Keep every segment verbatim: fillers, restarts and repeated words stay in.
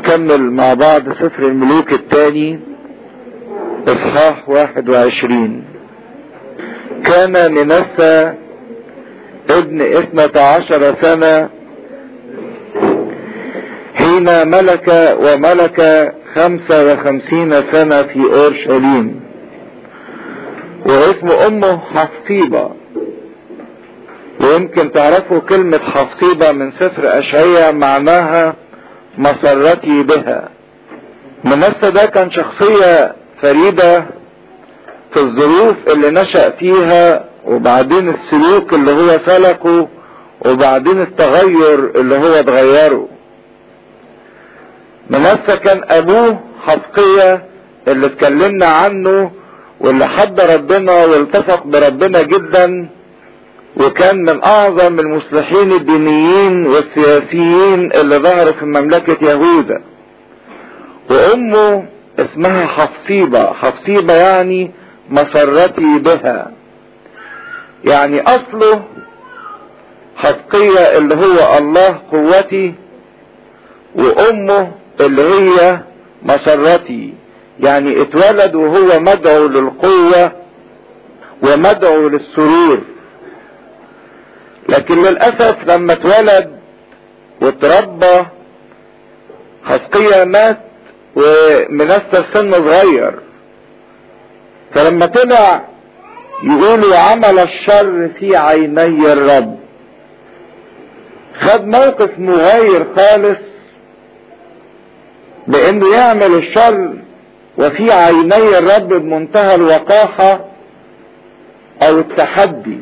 نكمل مع بعض سفر الملوك الثاني اصحاح واحد وعشرين. كان منسى ابن اثنة عشر سنة حين ملك، وملك خمسة وخمسين سنة في اورشليم، واسم امه حفصيبة. ويمكن تعرفوا كلمة حفصيبة من سفر اشعياء معناها مسرتي بها. منسى ده كان شخصية فريدة في الظروف اللي نشأ فيها، وبعدين السلوك اللي هو سلكه، وبعدين التغير اللي هو اتغيره. منسى كان ابوه حزقية اللي اتكلمنا عنه، واللي حب ربنا والتصق بربنا جدا، وكان من اعظم المصلحين الدينيين والسياسيين اللي ظهروا في مملكة يهوذا. وامه اسمها حفصيبة. حفصيبة يعني مسرتي بها، يعني اصله حزقية اللي هو الله قوتي، وامه اللي هي مسرتي، يعني اتولد وهو مدعو للقوة ومدعو للسرور. لكن للأسف لما اتولد واتربى حزقية مات، ومنسى سن صغير. فلما طلع يقولوا عمل الشر في عيني الرب، خد موقف مغاير خالص بانه يعمل الشر وفي عيني الرب بمنتهى الوقاحة او التحدي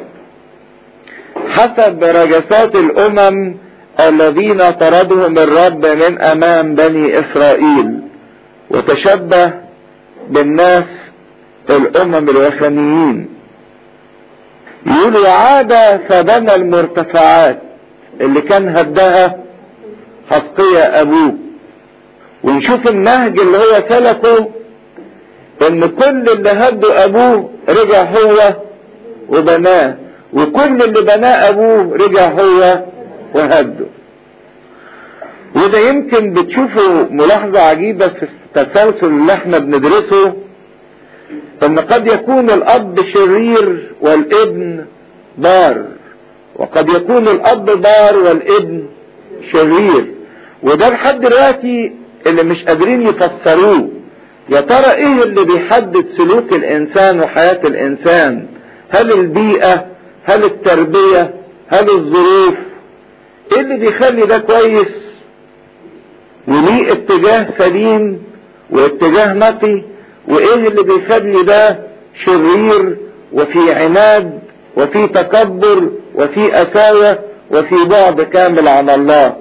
حسب رجسات الامم الذين طردهم الرب من امام بني اسرائيل، وتشبه بالناس الامم الوثنيين. يقولوا عاد فبنى المرتفعات اللي كان هدها حزقية ابوه. ونشوف النهج اللي هو سلكه، ان كل اللي هده ابوه رجع هو وبناه، وكل اللي بناه ابوه رجع هو وهده. وده يمكن بتشوفوا ملاحظة عجيبة في التسلسل اللي احنا بندرسه، ان قد يكون الاب شرير والابن بار، وقد يكون الاب بار والابن شرير. وده لحد دلوقتي اللي مش قادرين يفسروه. يا ترى ايه اللي بيحدد سلوك الانسان وحياة الانسان؟ هل البيئة؟ هل التربية؟ هل الظروف؟ ايه اللي بيخلي ده كويس وليه اتجاه سليم واتجاه نقي، وايه اللي بيخلي ده شرير وفي عناد وفي تكبر وفي قساوة وفي بعد كامل عن الله؟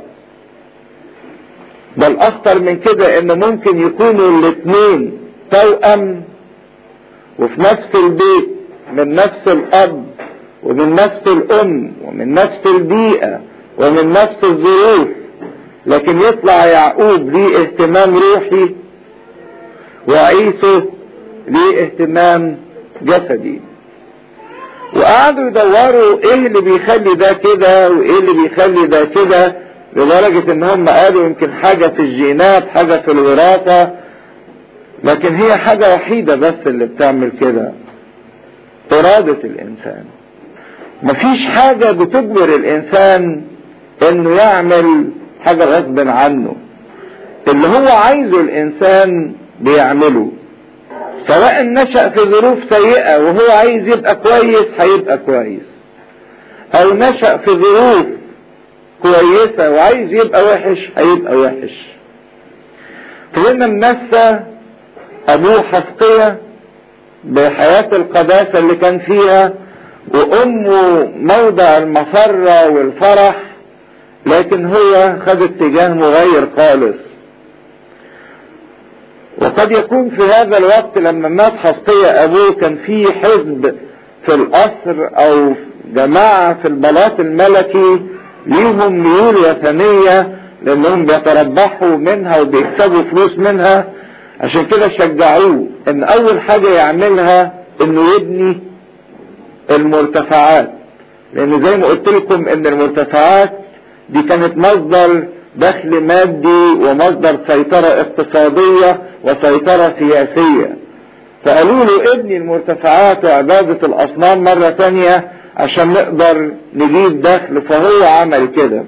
بل اخطر من كده ان ممكن يكونوا الاثنين توأم وفي نفس البيت، من نفس الاب ومن نفس الام ومن نفس البيئة ومن نفس الظروف، لكن يطلع يعقوب ليه اهتمام روحي وعيسو ليه اهتمام جسدي. وقعدوا يدوروا ايه اللي بيخلي ده كده وايه اللي بيخلي ده كده، لدرجة ان هم قالوا يمكن حاجة في الجينات، حاجة في الوراثة. لكن هي حاجة وحيدة بس اللي بتعمل كده، إرادة الإنسان. مفيش حاجة بتجبر الإنسان إنه يعمل حاجة غصب عنه. اللي هو عايزه الإنسان بيعمله، سواء نشأ في ظروف سيئة وهو عايز يبقى كويس هيبقى كويس، أو نشأ في ظروف كويسة وعايز يبقى وحش هيبقى وحش. فهنا منسى أبوه حزقية بحياة القداسة اللي كان فيها، وامه موضع المسرة والفرح، لكن هو خد اتجاه مغير خالص. وقد يكون في هذا الوقت لما مات حزقية ابوه كان في حزب في القصر او جماعة في البلاط الملكي ليهم ميول وثنية، لانهم بيتربحوا منها وبيكسبوا فلوس منها. عشان كده شجعوه ان اول حاجة يعملها انه يبني المرتفعات، لان زي ما قلت لكم ان المرتفعات دي كانت مصدر دخل مادي ومصدر سيطرة اقتصادية وسيطرة سياسية. فقالوا له ابني المرتفعات وعبادة الأصنام مرة تانية عشان نقدر نجيب دخل، فهو عمل كده.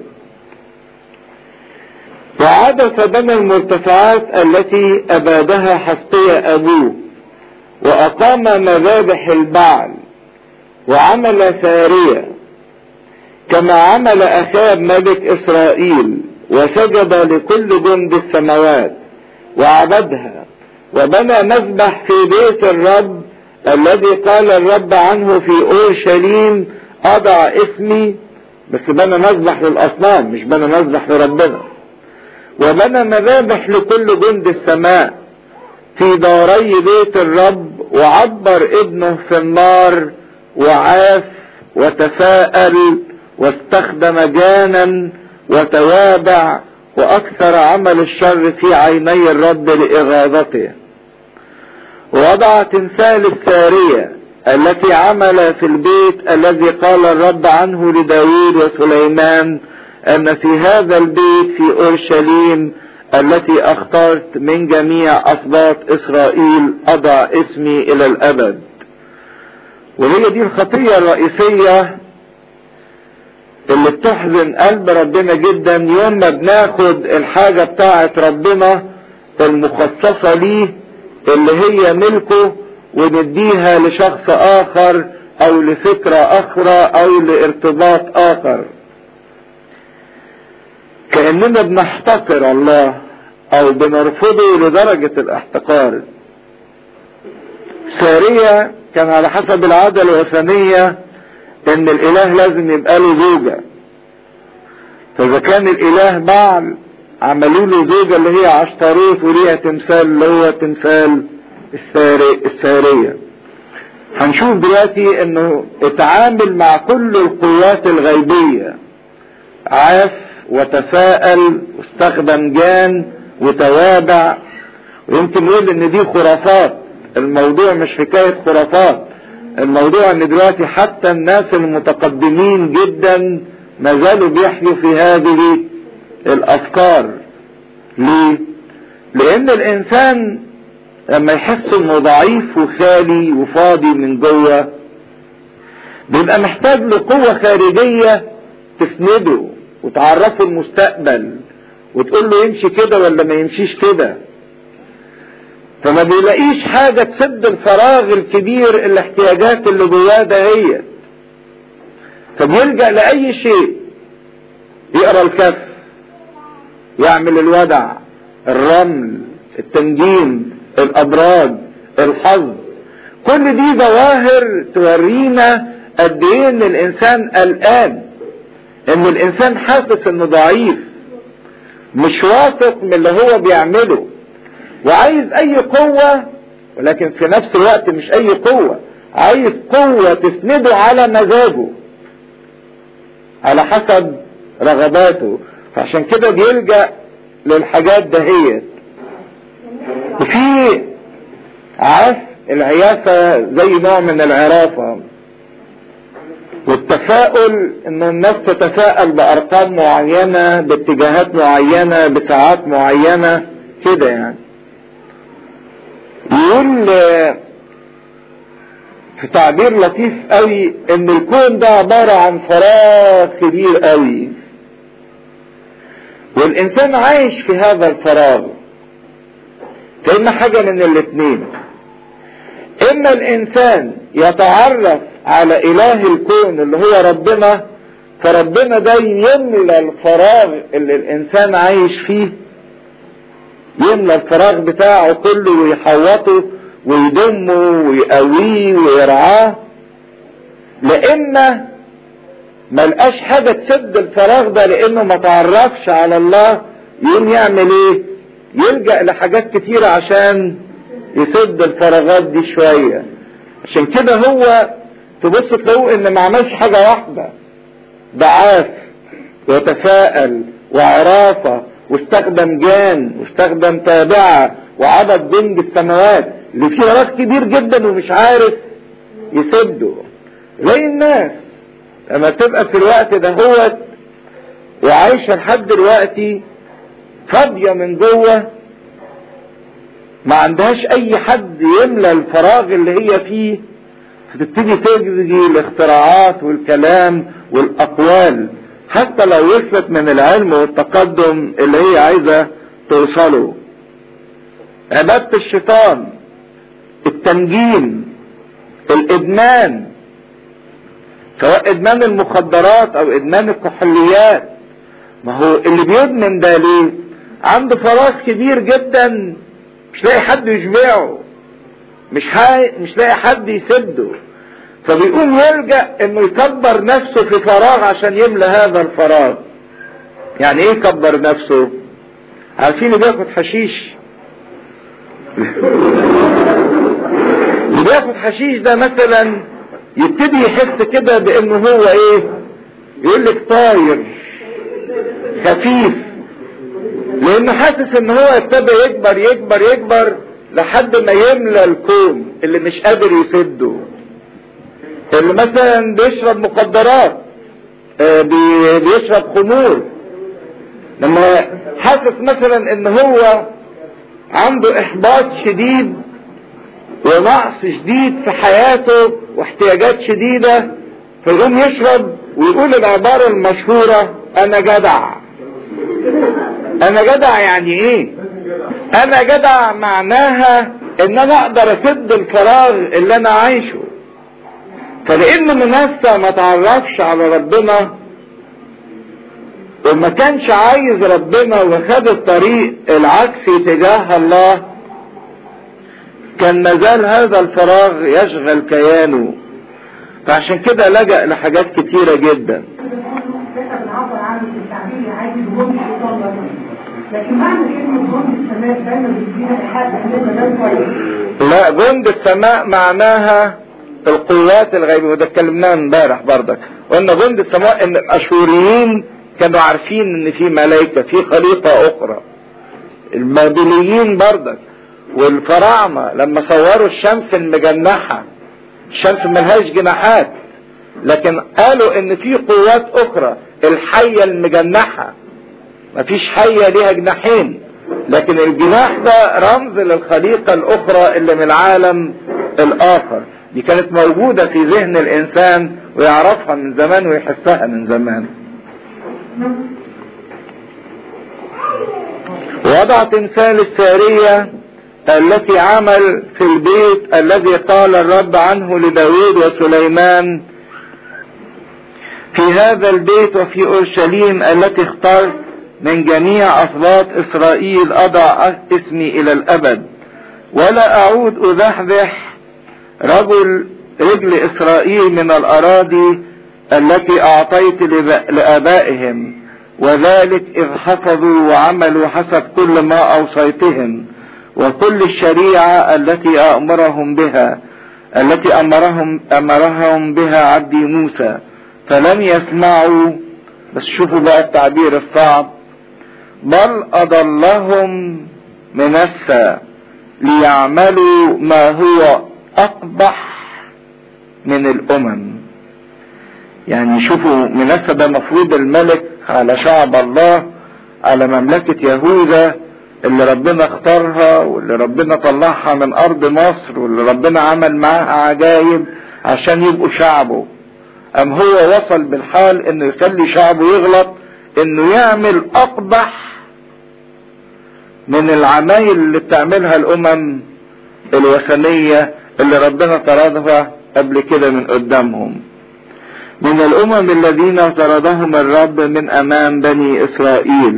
وعاد فبنى المرتفعات التي أبادها حسقيا أبوه، وأقام مذابح البعل، وعمل سارية كما عمل أخاب ملك إسرائيل، وسجد لكل جند السماوات وعبدها، وبنى مذبح في بيت الرب الذي قال الرب عنه في أورشليم أضع اسمي. بس بنى مذبح للأصنام، مش بنى مذبح لربنا. وبنى مذابح لكل جند السماء في داري بيت الرب، وعبر ابنه في النار، وعاف وتفاءل واستخدم جانا وتوابع، واكثر عمل الشر في عيني الرب لإغاظته. ووضع تمثال السارية التي عمل في البيت الذي قال الرب عنه لداود وسليمان ان في هذا البيت في اورشليم التي اخترت من جميع اسباط اسرائيل اضع اسمي الى الابد. وهي دي الخطية الرئيسية اللي بتحزن قلب ربنا جدا، يوم ما بناخد الحاجة بتاعة ربنا المخصصة ليه اللي هي ملكه ونديها لشخص اخر او لفكرة اخرى او لارتباط اخر، كأننا بنحتقر الله او بنرفضه لدرجة الاحتقار. سارية كان على حسب العادة الوثنية ان الاله لازم يبقى له زوجة، فاذا كان الاله بعل عملوا له زوجة اللي هي عشتروت وليها تمثال اللي هو تمثال الساري السارية. هنشوف دلوقتي انه اتعامل مع كل القوات الغيبية، عاف وتفاءل واستخدم جان وتوابع. ويمكن نقول ان دي خرافات، الموضوع مش حكاية خرافات، الموضوع ان دلوقتي حتى الناس المتقدمين جدا ما زالوا بيحيوا في هذه الافكار. ليه؟ لان الانسان لما يحس انه ضعيف وخالي وفاضي من جوه بيبقى محتاج لقوة خارجية تسنده وتعرفه المستقبل وتقول له يمشي كده ولا ما يمشيش كده، فما بيلاقيش حاجة تسد الفراغ الكبير الاحتياجات اللي جواه دهيت، فبيلجأ لأي شيء، يقرأ الكف، يعمل الودع، الرمل، التنجيم، الأبراج، الحظ. كل دي ظواهر تورينا قد ايه ان الانسان قلقان، ان الانسان حاسس انه ضعيف، مش واثق من اللي هو بيعمله، وعايز اي قوة، ولكن في نفس الوقت مش اي قوة، عايز قوة تسنده على مزاجه على حسب رغباته. فعشان كده بيلجأ للحاجات دهيت. وفي عاف العيافة زي نوع من العرافة، والتفاؤل ان الناس تتفائل بارقام معينة باتجاهات معينة بساعات معينة كده يعني. يقول في تعبير لطيف قوي ان الكون ده عبارة عن فراغ كبير قوي، والانسان عايش في هذا الفراغ. فإما حاجة من الاثنين، اما الانسان يتعرف على اله الكون اللي هو ربنا، فربنا ده يملى الفراغ اللي الانسان عايش فيه، يملى الفراغ بتاعه كله ويحوطه ويضمه ويقويه ويرعاه. لإما ملقاش حاجة تسد الفراغ ده لانه ما تعرفش على الله، يقوم يعمل ايه؟ يلجأ لحاجات كتيرة عشان يسد الفراغات دي شوية. عشان كده هو تبص تلاقوه ان ما عملش حاجة واحدة، ده عاف وتفاءل وعرافة واستخدم جان واستخدم تابعة وعبد جند السماوات اللي فيه فراغ كبير جدا ومش عارف يسده. زي الناس لما تبقى في الوقت ده هو وعايشة لحد دلوقتي فاضية من جوه، ما عندهاش اي حد يملى الفراغ اللي هي فيه، فتبتدي تجري الاختراعات والكلام والاقوال حتى لو وصلت من العلم والتقدم اللي هي عايزة توصله. عبادة الشيطان، التنجيم، الادمان، سواء ادمان المخدرات او ادمان الكحوليات. ما هو اللي بيدمن ده ليه؟ عنده فراغ كبير جدا مش لاقي حد يشبعه، مش حي... مش لاقي حد يسده، فبيقوم يلجأ انه يكبر نفسه في فراغ عشان يملى هذا الفراغ. يعني ايه يكبر نفسه؟ عارفين اللي بياخد حشيش اللي بياخد حشيش ده مثلا يبتدي يحس كده بانه هو ايه، يقول لك طاير خفيف، لانه حاسس ان هو ابتدى يكبر يكبر يكبر لحد ما يملى الكون اللي مش قادر يسده. اللي مثلا بيشرب مخدرات، بيشرب خمور، لما حاسس مثلا ان هو عنده احباط شديد ونقص شديد في حياته واحتياجات شديدة، فيقوم يشرب ويقول العبارة المشهورة انا جدع. انا جدع يعني ايه؟ انا جدع معناها ان انا اقدر اسد الفراغ اللي انا عايشه. فلان منسى ما تعرفش على ربنا وما كانش عايز ربنا وخد الطريق العكسي تجاه الله، كان مازال هذا الفراغ يشغل كيانه، فعشان كده لجأ لحاجات كتيرة جدا. لكن معنى كلمة جند السماء دايما بيدينا إيحاء بأننا ده كويس. لا، جند السماء معناها القوات الغيبية، وده اتكلمناه امبارح برضك، قلنا جند السماء ان الاشوريين كانوا عارفين ان في ملائكة، في خليقة اخرى. البابليين برضك والفراعنة لما صوروا الشمس المجنحة، الشمس ملهاش جناحات، لكن قالوا ان في قوات اخرى، الحية المجنحة. مفيش حية ليها جناحين، لكن الجناح ده رمز للخليقة الاخرى اللي من العالم الاخر. دي كانت موجودة في ذهن الانسان ويعرفها من زمان ويحسها من زمان. وضع تمثال السارية التي عمل في البيت الذي قال الرب عنه لداود وسليمان، في هذا البيت وفي اورشليم التي اخترت من جميع أصباط إسرائيل أضع اسمي إلى الأبد، ولا أعود أذحذح رجل رجل إسرائيل من الأراضي التي أعطيت لآبائهم، وذلك إذ حفظوا وعملوا حسب كل ما أوصيتهم وكل الشريعة التي أمرهم بها التي أمرهم أمرهم بها عبدي موسى، فلم يسمعوا. بس شوفوا بقى التعبير الصعب، بل أضلهم منسى ليعملوا ما هو أقبح من الأمم. يعني شوفوا منسى ده مفروض الملك على شعب الله، على مملكة يهوذا اللي ربنا اختارها واللي ربنا طلعها من أرض مصر واللي ربنا عمل معاها عجائب عشان يبقوا شعبه. أم هو وصل بالحال انه يخلي شعبه يغلط، انه يعمل اقبح من العمايل اللي بتعملها الامم الوثنية اللي ربنا طردها قبل كده من قدامهم، من الامم الذين طردهم الرب من امام بني اسرائيل.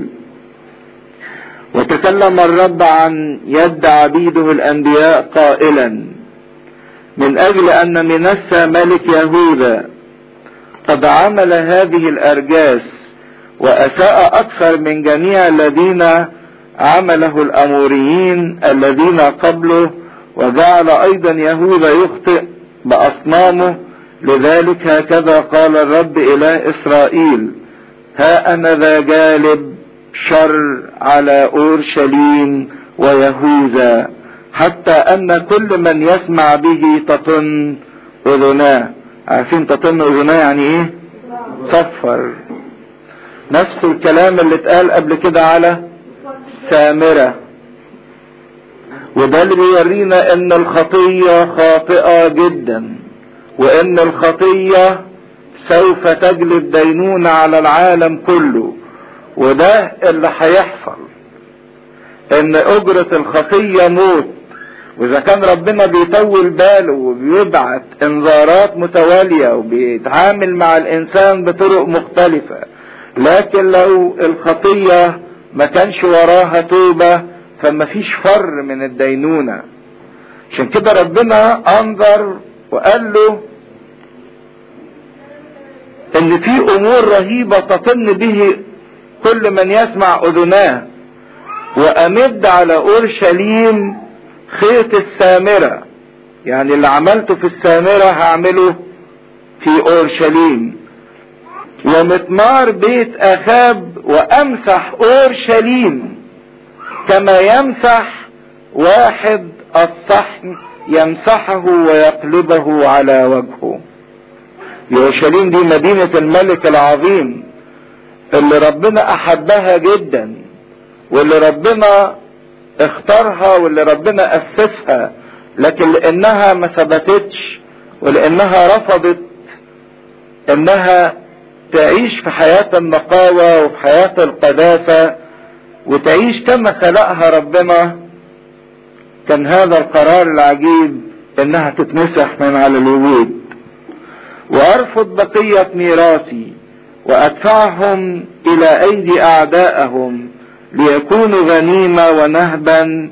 وتكلم الرب عن يد عبيده الانبياء قائلا، من اجل ان منسى ملك يهوذا قد عمل هذه الارجاس واساء اكثر من جميع الذين عمله الاموريين الذين قبله، وجعل ايضا يهوذا يخطئ باصنامه، لذلك هكذا قال الرب اله اسرائيل، ها انا ذا جالب شر على اورشليم ويهوذا، حتى ان كل من يسمع به تطن اذناه. عارفين تطن اذناه يعني ايه؟ صفر. نفس الكلام اللي اتقال قبل كده على سامرة. وده اللي بيورينا ان الخطية خاطئة جدا، وان الخطية سوف تجلب دينونة على العالم كله. وده اللي هيحصل، ان اجرة الخطية موت. واذا كان ربنا بيطول باله وبيبعت انذارات متوالية وبيتعامل مع الانسان بطرق مختلفة، لكن لو الخطية ما كانش وراها توبة فما فيش فر من الدينونة. عشان كده ربنا انذر وقال له ان في امور رهيبة تطن به كل من يسمع اذناه، وامد على اورشليم خيط السامرة. يعني اللي عملته في السامرة هعمله في اورشليم. ومثمار بيت اخاب وامسح اورشليم كما يمسح واحد الصحن، يمسحه ويقلبه على وجهه. اورشليم دي مدينة الملك العظيم اللي ربنا احبها جدا، واللي ربنا اختارها، واللي ربنا اسسها، لكن لانها ما ثبتتش ولانها رفضت انها تعيش في حياة النقاوة وفي حياة القداسة وتعيش كما خلقها ربنا، كان هذا القرار العجيب انها تتمسح من على الوجود. وارفض بقية ميراثي وادفعهم الى ايدي اعدائهم ليكونوا غنيمة ونهبا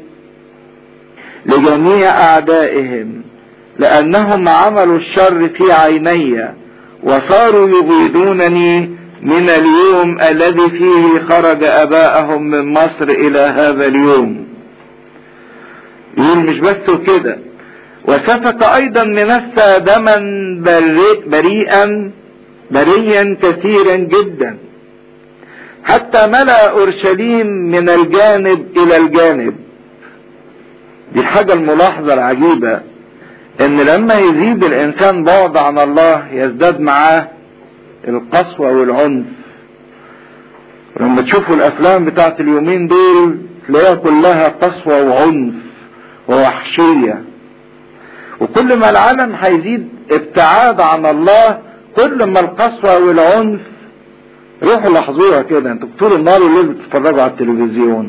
لجميع اعدائهم، لانهم عملوا الشر في عيني وصاروا يبيدونني من اليوم الذي فيه خرج اباءهم من مصر الى هذا اليوم. يقول مش بس كده، وسفك ايضا منسى دما بريئا بريا كثيرا جدا حتى ملأ اورشليم من الجانب الى الجانب. دي الحاجة الملاحظة العجيبة، ان لما يزيد الانسان بعد عن الله يزداد معاه القسوة والعنف. لما تشوفوا الافلام بتاعت اليومين دول تلاقيها كلها قسوة وعنف ووحشية. وكل ما العالم هيزيد ابتعاد عن الله كل ما القسوة والعنف. روحوا لاحظوها كده، انتوا طول النهار والليل بتتفرجوا على التلفزيون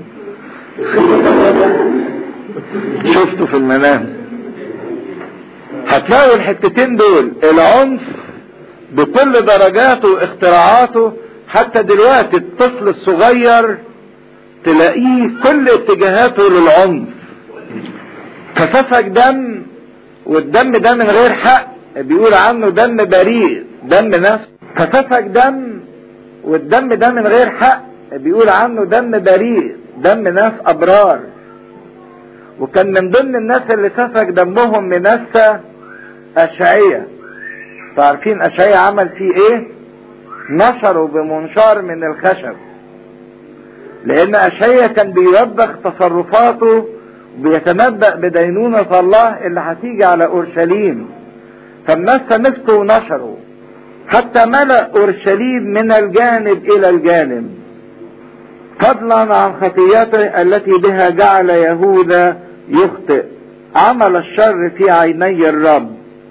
شفتوا في المنام، هتلاقوا الحتتين دول العنف بكل درجاته واختراعاته. حتى دلوقتي الطفل الصغير تلاقيه كل اتجاهاته للعنف. فسفك دم، والدم ده من غير حق، بيقول عنه دم بريء، دم ناس. فسفك دم والدم ده من غير حق، بيقول عنه دم بريء، دم ناس ابرار. وكان من ضمن الناس اللي سفك دمهم منسى اشعية. فعارفين اشعية عمل فيه ايه؟ نشره بمنشار من الخشب، لان اشعية كان بيوبخ تصرفاته وبيتنبأ بدينونة الله اللي هتيجي على اورشليم. فالناس مسكوا ونشروا حتى ملأ اورشليم من الجانب الى الجانب، فضلا عن خطيته التي بها جعل يهوذا يخطئ، عمل الشر في عيني الرب.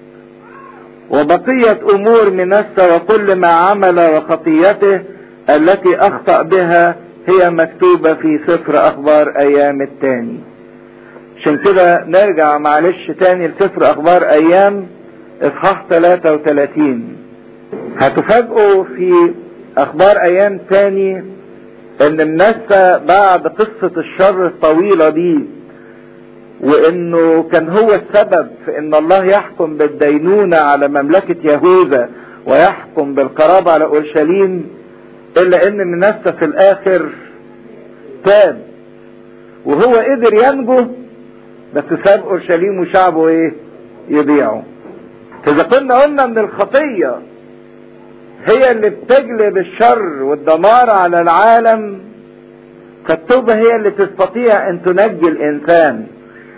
وبقية امور منسى وكل ما عمل وخطيته التي اخطأ بها هي مكتوبة في سفر اخبار ايام التاني. عشان كده نرجع معلش تاني لسفر اخبار ايام اصحاح ثلاثة وثلاثين. هتفاجئوا في اخبار ايام تاني ان منسى بعد قصة الشر الطويلة دي، وانه كان هو السبب في ان الله يحكم بالدينونة على مملكة يهوذا ويحكم بالقرابة على اورشليم، الا ان منسى في الاخر تاب وهو قدر ينجو، بس ساب اورشليم وشعبه ايه؟ يضيعوا. فاذا كنا قلنا ان الخطية هي اللي بتجلب الشر والدمار على العالم، فالتوبة هي اللي تستطيع ان تنجي الانسان.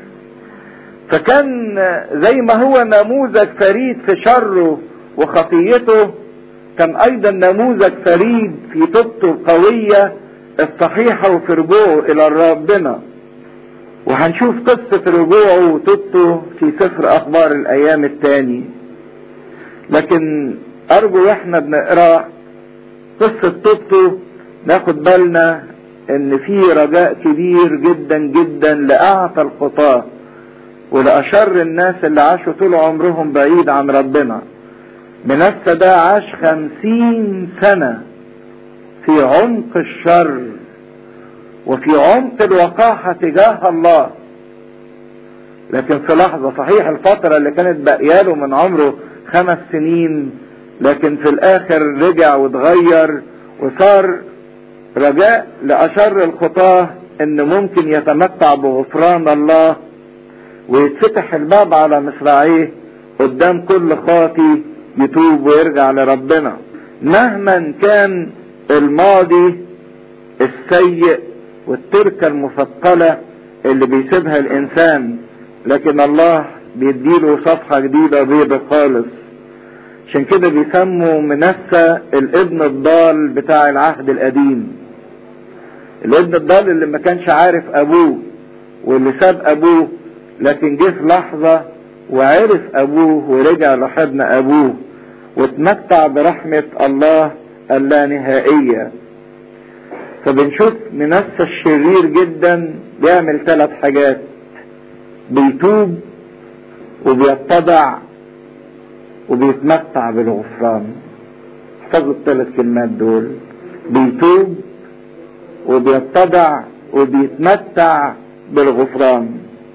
فكان زي ما هو نموذج فريد في شره وخطيته، كان ايضا نموذج فريد في توبته القوية الصحيحة وفي رجوعه الى ربنا. وهنشوف قصة رجوعه وتوبته في سفر اخبار الايام الثاني. لكن ارجو واحنا بنقرا قصة توبته ناخد بالنا ان في رجاء كبير جدا جدا لاعتى الخطاة ولاشر الناس اللي عاشوا طول عمرهم بعيد عن ربنا. منسى ده عاش خمسين سنة في عمق الشر وفي عمق الوقاحة تجاه الله. لكن في لحظة، صحيح الفترة اللي كانت باقياله من عمره خمس سنين، لكن في الاخر رجع واتغير وصار رجاء لأشر الخطاة ان ممكن يتمتع بغفران الله ويتفتح الباب على مصراعيه قدام كل خاطي يتوب ويرجع لربنا. مهما كان الماضي السيء والتركة المثقلة اللي بيسيبها الانسان، لكن الله بيديله صفحة جديدة بيضة خالص. عشان كده بيسموا منسى الابن الضال بتاع العهد القديم، الابن الضال اللي ما كانش عارف ابوه واللي ساب ابوه، لكن جه في لحظة وعرف ابوه ورجع لحضن ابوه واتمتع برحمة الله اللانهائية. فبنشوف منسى الشرير جدا بيعمل ثلاث حاجات: بيتوب وبيتضع وبيتمتع بالغفران. احفظوا الثلاث كلمات دول: بيتوب وبيتضع وبيتمتع بالغفران.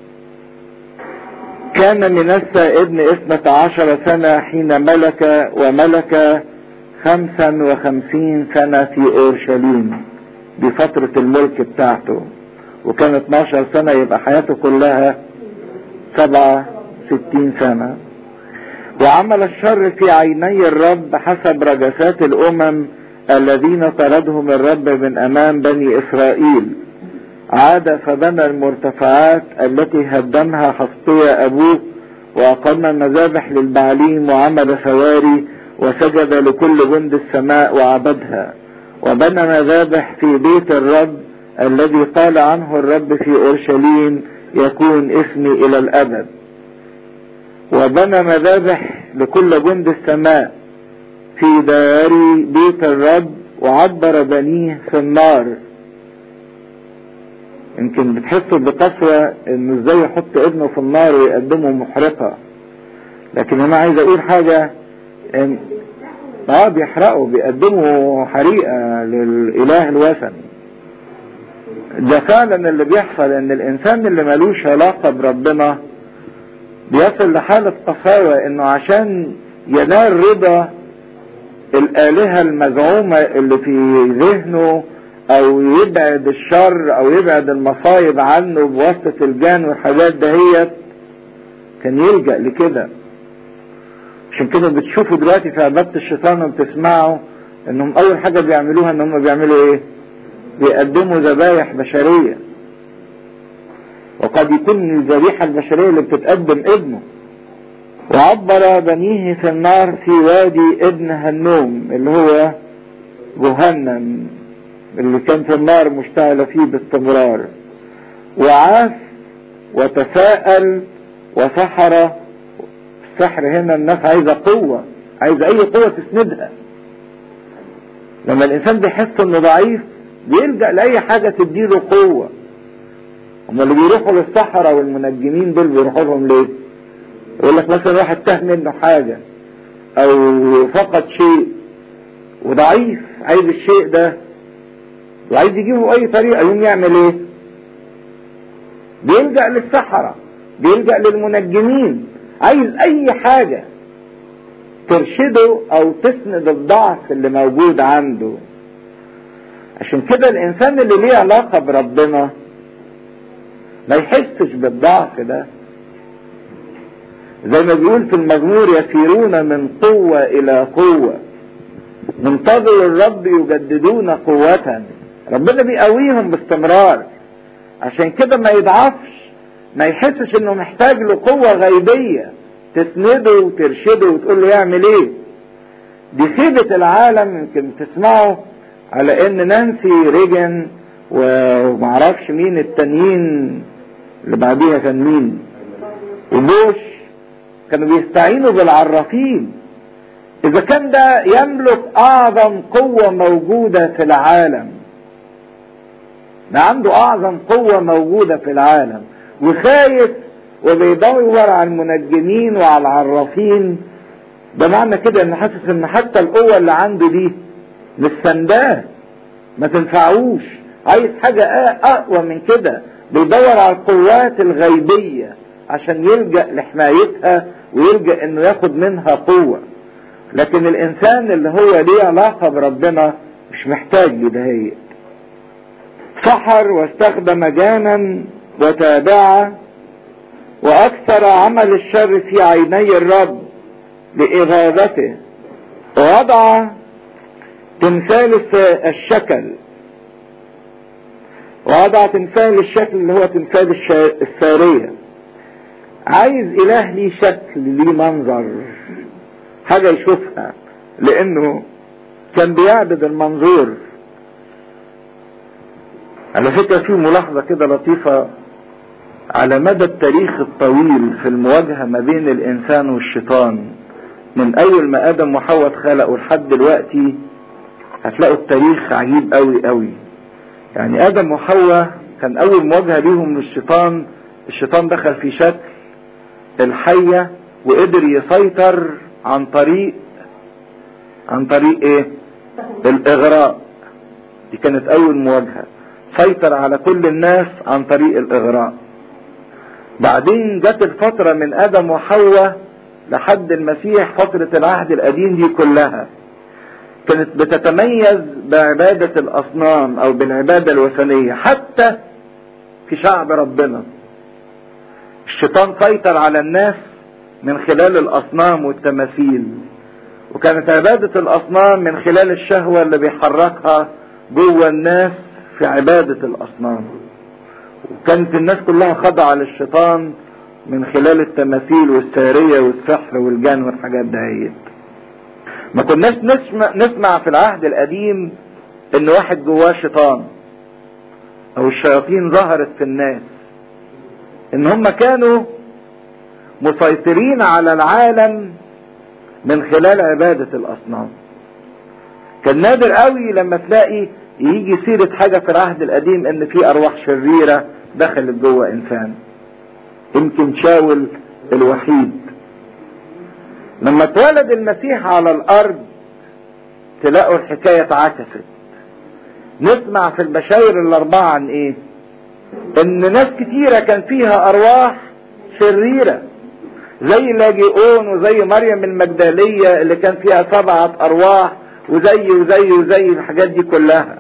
كان منسى ابن اثنة عشر سنة حين ملك، وملك خمسا وخمسين سنة في اورشليم بفترة الملك بتاعته، وكان اتناشر سنة، يبقى حياته كلها سبعة ستين سنة. وعمل الشر في عيني الرب حسب رجسات الامم الذين طردهم الرب من امام بني اسرائيل. عاد فبنى المرتفعات التي هدمها حسقيا ابوه، واقام مذابح للبعليم، وعمل سواري، وسجد لكل جند السماء وعبدها. وبنى مذابح في بيت الرب الذي قال عنه الرب في اورشليم: يكون اسمي الى الابد. وبنى مذابح لكل جند السماء في دار بيت الرب، وعبر بنيه في النار. يمكن بتحسوا بقسوة انه ازاي يحط ابنه في النار ويقدمه محرقة، لكن انا عايز اقول حاجة، ان اه بيحرقوا، بيقدموا حريقة للاله الوثن. ده فعلا اللي بيحصل، ان الانسان اللي ملوش علاقة بربنا بيصل لحالة قساوة، انه عشان ينال رضا الالهة المزعومة اللي في ذهنه، او يبعد الشر او يبعد المصايب عنه بواسطة الجان والحاجات دهيت، كان يلجأ لكده. عشان كده بتشوفوا دلوقتي في عبادة الشيطان وبتسمعوا انهم اول حاجة بيعملوها انهم بيعملوا ايه؟ بيقدموا ذبايح بشرية، وقد يكون الذبيحة البشرية اللي بتتقدم ابنه. وعبر بنيه في النار في وادي ابن هنوم اللي هو جهنم اللي كان في النار مشتعلة فيه باستمرار. وعاف وتساءل وسحر. السحر هنا الناس عايزة قوة، عايزة اي قوة تسندها. لما الانسان بيحس انه ضعيف بيلجأ لاي حاجة تديله قوة. هما اللي بيروحوا للسحرة والمنجمين دول بيروحوا لهم ليه؟ يقول لك مثلا واحد تاه منه حاجة او فقد شيء وضعيف، عايز الشيء ده وعايز يجيبه اي طريقة، يوم يعمل ايه؟ بيلجأ للسحرة، بيلجأ للمنجمين، عايز اي حاجة ترشده او تسند الضعف اللي موجود عنده. عشان كده الانسان اللي ليه علاقة بربنا ما يحسش بالضعف ده. زي ما بيقول في المزمور: يسيرون من قوة الى قوة، منتظر الرب يجددون قوة. ربنا بيقويهم باستمرار، عشان كده ما يضعفش، ما يحسش انه محتاج له قوة غيبية تسنده وترشده وتقول له يعمل ايه. دي خيبة العالم. يمكن تسمعوا على ان نانسي ريجن ومعرفش مين التانيين اللي بعديها كان مين وبوش كانوا بيستعينوا بالعرافين. اذا كان ده يملك اعظم قوة موجودة في العالم، ده عنده اعظم قوة موجودة في العالم وخايف وبيدور على المنجمين وعلى العرافين، ده معنى كده ان حاسس ان حتى القوة اللي عنده دي مش سنداه، ما تنفعوش، عايز حاجة اقوى من كده، بيدور على القوات الغيبية عشان يلجأ لحمايتها ويلجأ انه ياخد منها قوة. لكن الانسان اللي هو ليه علاقة بربنا مش محتاج لدهية. سحر واستخدم جانا وتابع واكثر عمل الشر في عيني الرب لإغاظته، ووضع تمثال الشكل ووضع تمثال الشكل اللي هو تمثال السارية. عايز اله ليه شكل ليه منظر، حاجة يشوفها، لانه كان بيعبد المنظور. على فكرة في ملاحظة كده لطيفة على مدى التاريخ الطويل في المواجهة ما بين الانسان والشيطان، من اول ما ادم وحواء اتخلقوا لحد دلوقتي هتلاقوا التاريخ عجيب قوي قوي. يعني ادم وحواء كان اول مواجهة ليهم للشيطان، الشيطان دخل في شكل الحية وقدر يسيطر عن طريق عن طريق ايه؟ الاغراء. دي كانت اول مواجهة، سيطر على كل الناس عن طريق الاغراء. بعدين جت الفترة من ادم وحواء لحد المسيح، فترة العهد القديم دي كلها كانت بتتميز بعبادة الاصنام او بالعبادة الوثنية. حتى في شعب ربنا الشيطان سيطر على الناس من خلال الاصنام والتماثيل، وكانت عبادة الاصنام من خلال الشهوة اللي بيحركها جوه الناس في عبادة الاصنام، وكانت الناس كلها خاضعة للشيطان من خلال التماثيل والسارية والسحر والجن والحاجات دهيت. ما كناش نسمع, نسمع في العهد القديم ان واحد جواه شيطان او الشياطين ظهرت في الناس، ان هم كانوا مسيطرين على العالم من خلال عبادة الاصنام. كان نادر قوي لما تلاقي يجي سيرة حاجة في العهد القديم ان في ارواح شريرة دخلت جوه انسان، يمكن شاول الوحيد. لما اتولد المسيح على الارض تلاقوا الحكاية اتعكست. نسمع في البشاير الاربعة عن ايه؟ ان ناس كتيرة كان فيها ارواح شريرة، زي لاجئون وزي مريم المجدلية اللي كان فيها سبعة ارواح، وزي وزي وزي الحاجات دي كلها.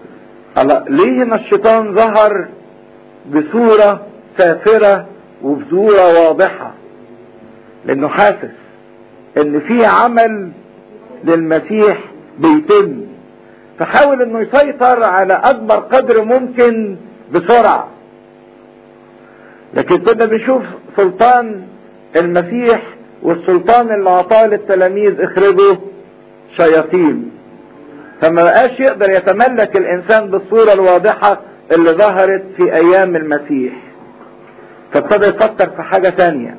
ليه هنا الشيطان ظهر بصورة سافرة وبصورة واضحة؟ لانه حاسس ان في عمل للمسيح بيتم، فحاول انه يسيطر على اكبر قدر ممكن بسرعة. لكن كنا بنشوف سلطان المسيح والسلطان اللي عطاه للتلاميذ اخرجوا شياطين، فما بقاش يقدر يتملك الانسان بالصورة الواضحة اللي ظهرت في ايام المسيح، فابتدى يفكر في حاجة تانية.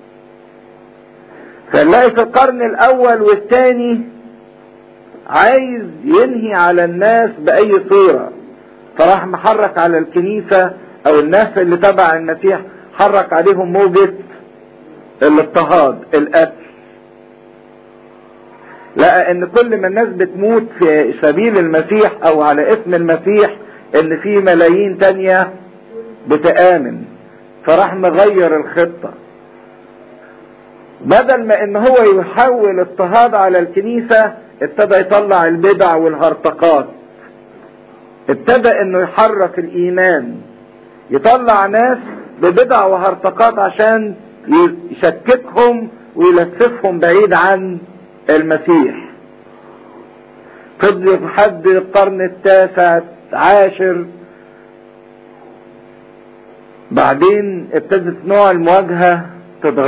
فنلاقي في القرن الاول والثاني عايز ينهي على الناس باي صورة، فراح محرك على الكنيسة او الناس اللي تبع المسيح، حرك عليهم موجة الاضطهاد، القتل. لقى ان كل ما الناس بتموت في سبيل المسيح او على اسم المسيح ان في ملايين تانية بتآمن، فراح مغير الخطة. بدل ما ان هو يحول اضطهاد على الكنيسة، ابتدى يطلع البدع والهرطقات، ابتدى انه يحرك الايمان، يطلع ناس ببدع وهرطقات عشان يشككهم ويلففهم بعيد عن المسيح. فضل لحد القرن التاسع عاشر. بعدين ابتدت نوع المواجهة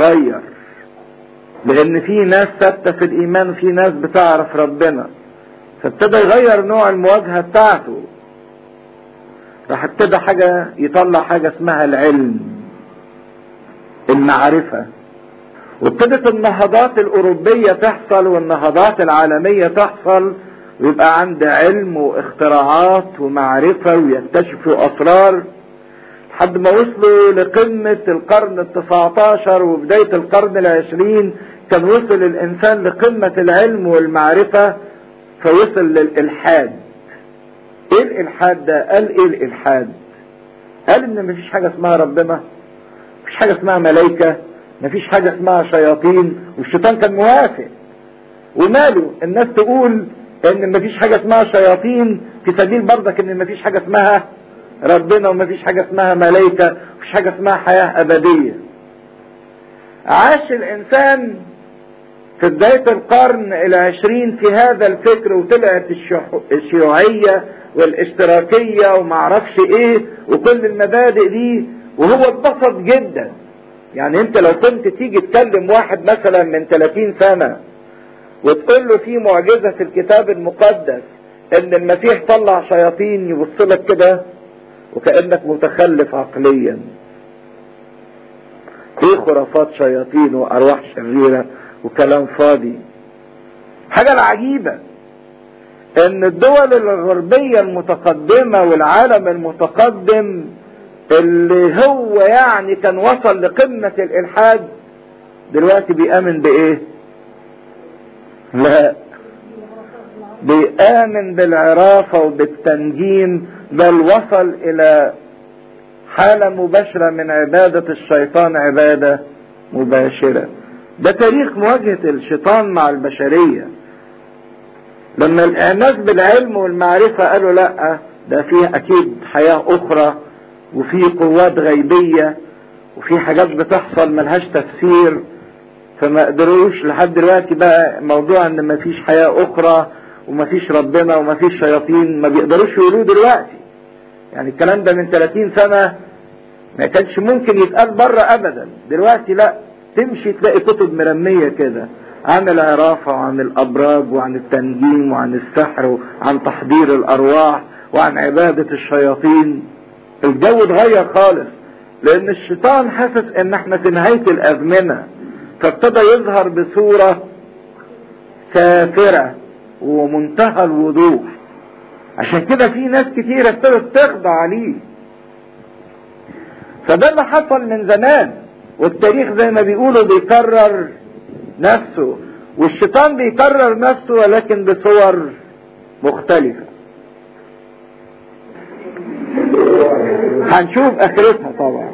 تتغير، لان في ناس ثابتة في الايمان وفي ناس بتعرف ربنا، فابتدى يغير نوع المواجهة بتاعته، راح ابتدى حاجة يطلع حاجة اسمها العلم، المعرفة، وابتدت النهضات الأوروبية تحصل والنهضات العالمية تحصل، ويبقى عنده علم واختراعات ومعرفة ويكتشفوا أسرار، لحد ما وصلوا لقمة القرن التسعتاشر وبداية القرن العشرين كان وصل الإنسان لقمة العلم والمعرفة، فوصل للإلحاد. إيه الإلحاد ده؟ قال إيه الإلحاد؟ قال إن مفيش حاجة اسمها ربنا، مفيش حاجة اسمها ملايكة، مفيش حاجة اسمها شياطين، والشيطان كان موافق. وماله الناس تقول ان مفيش حاجة اسمها شياطين في سبيل برضك ان مفيش حاجة اسمها ربنا، ومفيش حاجة اسمها ملايكة، ومفيش حاجة اسمها حياة ابدية. عاش الانسان في بداية القرن العشرين في هذا الفكر، وطلعت الشيوعية والاشتراكية ومعرفش ايه وكل المبادئ دي، وهو اتبسط جدا. يعني انت لو كنت تيجي تكلم واحد مثلا من ثلاثين سنة وتقول له في معجزة في الكتاب المقدس ان المسيح طلع شياطين، يبص لك كده وكأنك متخلف عقليا. ايه خرافات شياطين وارواح شريرة وكلام فاضي. حاجة العجيبة ان الدول الغربية المتقدمة والعالم المتقدم اللي هو يعني كان وصل لقمة الالحاد دلوقتي بيآمن بايه؟ لا، بيآمن بالعرافة وبالتنجيم، بل وصل الى حالة مباشرة من عبادة الشيطان عبادة مباشرة. ده تاريخ مواجهة الشيطان مع البشرية. لما الناس بالعلم والمعرفة قالوا لا، ده فيه اكيد حياة اخرى وفي قوات غيبية وفي حاجات بتحصل ملهاش تفسير، فما قدروش لحد دلوقتي بقى موضوع ان مفيش حياة اخرى ومفيش ربنا ومفيش شياطين ما بيقدروش يقولوه دلوقتي. يعني الكلام ده من ثلاثين سنة ما كانش ممكن يتقال بره ابدا. دلوقتي لا، تمشي تلاقي كتب مرمية كده عن العرافة وعن الابراج وعن التنجيم وعن السحر وعن تحضير الارواح وعن عبادة الشياطين. الجو اتغير خالص لان الشيطان حاسس ان احنا في نهاية الازمنة، فابتدى يظهر بصورة كافرة ومنتهى الوضوح. عشان كده في ناس كتيرة ابتدت تخضع عليه. فده اللي حصل من زمان، والتاريخ زي ما بيقولوا بيكرر نفسه، والشيطان بيكرر نفسه ولكن بصور مختلفة. هنشوف اخرتها طبعا.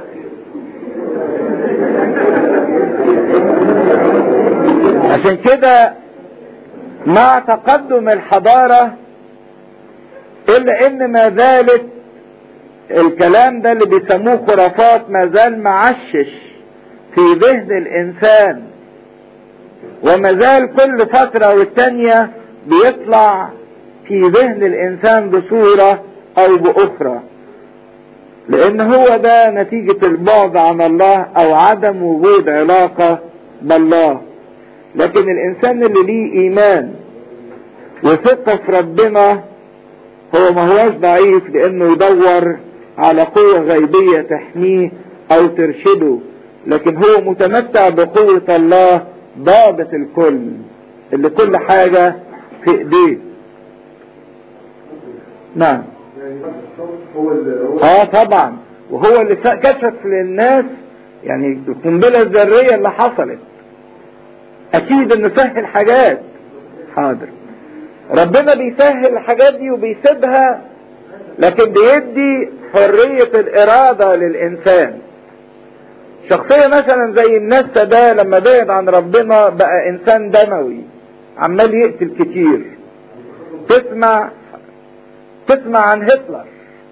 عشان كده مع تقدم الحضارة الا ان ما زالت الكلام ده اللي بيسموه خرافات ما زال معشش في ذهن الانسان، وما زال كل فترة والتانية بيطلع في ذهن الانسان بصورة او باخرى، لان هو ده نتيجة البعد عن الله او عدم وجود علاقة بالله. لكن الانسان اللي ليه ايمان وثقة في ربنا هو ما هوش ضعيف لانه يدور على قوة غيبية تحميه او ترشده، لكن هو متمتع بقوة الله ضابط الكل اللي كل حاجة في ايديه. نعم. اه طبعا، وهو اللي كشف للناس يعني القنبلة الذرية اللي حصلت. اكيد انه سهل حاجات. حاضر، ربنا بيسهل الحاجات دي وبيسيبها، لكن بيدي حرية الارادة للانسان. شخصية مثلا زي الناس ده لما بعد عن ربنا بقى انسان دموي عمال يقتل كتير. تسمع تسمع عن هتلر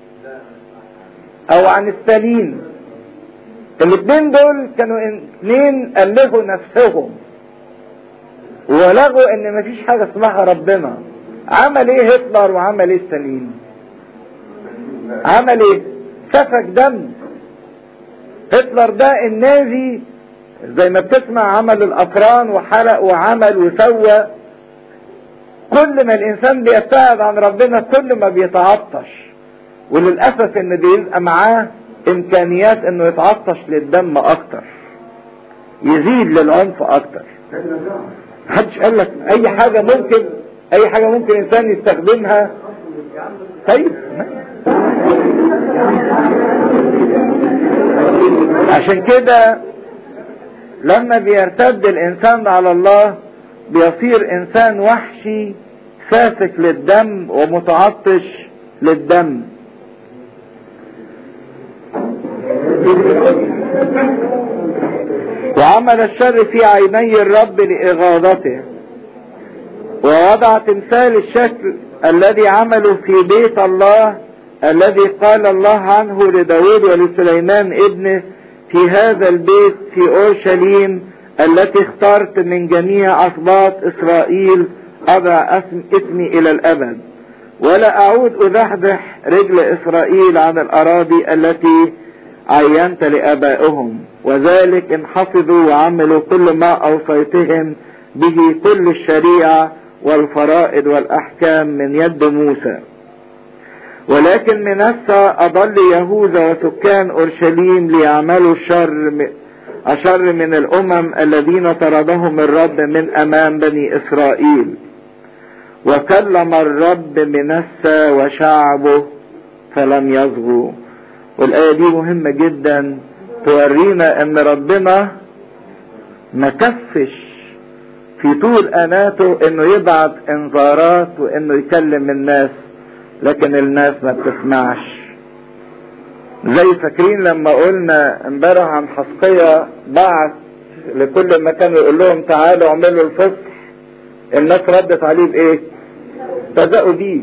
او عن ستالين. الاثنين دول كانوا اثنين ألهوا نفسهم ولغوا ان مفيش حاجة اسمها ربنا. عمل ايه هتلر وعمل ايه ستالين؟ عمل ايه؟ سفك دم. هتلر ده النازي زي ما بتسمع عمل الافران وحرق وعمل وسوى، كل ما الانسان بيبتعد عن ربنا كل ما بيتعطش، وللأسف ان بيبقى معاه امكانيات انه يتعطش للدم اكتر، يزيد للعنف اكتر. محدش قال لك اي حاجة ممكن اي حاجة ممكن انسان يستخدمها. طيب عشان كده لما بيرتد الانسان على الله بيصير انسان وحشي سافك للدم ومتعطش للدم. وعمل الشر في عيني الرب لإغاظته، ووضع تمثال الشكل الذي عمله في بيت الله الذي قال الله عنه لداود ولسليمان ابنه في هذا البيت في أورشليم التي اخترت من جميع أسباط إسرائيل أضع اسم اسمي إلى الأبد، ولا أعود أزحزح رجل إسرائيل عن الأراضي التي عينت لآبائهم، وذلك إن حفظوا وعملوا كل ما أوصيتهم به كل الشريعة والفرائض والأحكام من يد موسى. ولكن منسى أضل يهوذا وسكان أورشليم ليعملوا الشر أشر من الأمم الذين طردهم الرب من أمام بني إسرائيل. وكلم الرب منسى وشعبه فلم يصغوا. والآية دي مهمة جدا تورينا ان ربنا ما كفش في طول اناته انه يبعت انذارات وانه يكلم الناس، لكن الناس ما بتسمعش. زي فاكرين لما قلنا امبارح عن حسقية بعت لكل مكان يقول لهم تعالوا اعملوا الفصح، الناس ردت عليه بايه؟ استهزأوا بيه،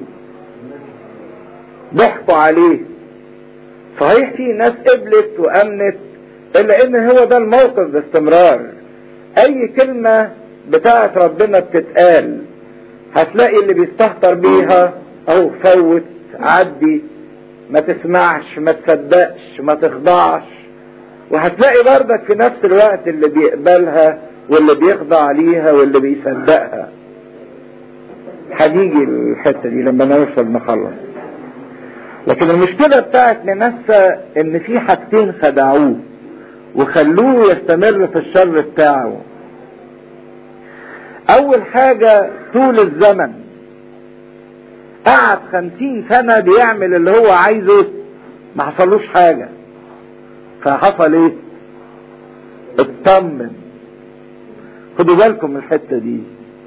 ضحكوا عليه. صحيح في ناس قبلت وامنت، الا ان هو ده الموقف باستمرار. اي كلمة بتاعت ربنا بتتقال هتلاقي اللي بيستهتر بيها او فوت عدي، ما تسمعش ما تصدقش ما تخضعش، وهتلاقي بردك في نفس الوقت اللي بيقبلها واللي بيخضع ليها واللي بيصدقها. هنيجي الحتة دي لما نوصل نخلص. لكن المشكلة بتاعت منسى ان في حاجتين خدعوه وخلوه يستمر في الشر بتاعه. اول حاجة طول الزمن قعد خمسين سنة بيعمل اللي هو عايزه ما حصلوش حاجة، فحصل ايه؟ اطمن. خدوا بالكم من الحتة دي.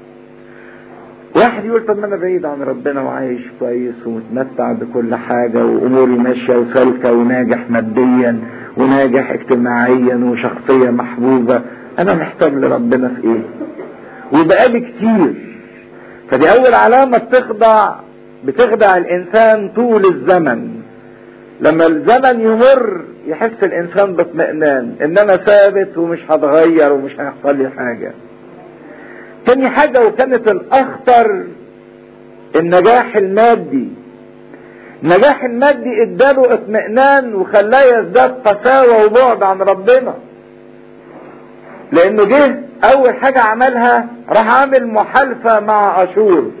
واحد يقول طب ما انا بعيد عن ربنا وعايش كويس ومتمتع بكل حاجة واموري ماشية وسالكة وناجح ماديا وناجح اجتماعيا وشخصية محبوبة، انا محتاج لربنا في ايه؟ وبقالي كتير. فدي اول علامة بتخدع بتخدع الانسان طول الزمن. لما الزمن يمر يحس الانسان باطمئنان ان انا ثابت ومش هتغير ومش هيحصل لي حاجة. تاني حاجة وكانت الاخطر النجاح المادي. النجاح المادي اداله اطمئنان وخلاه يزداد قساوة وبعد عن ربنا، لانه جه اول حاجة عملها راح عامل محالفة مع اشور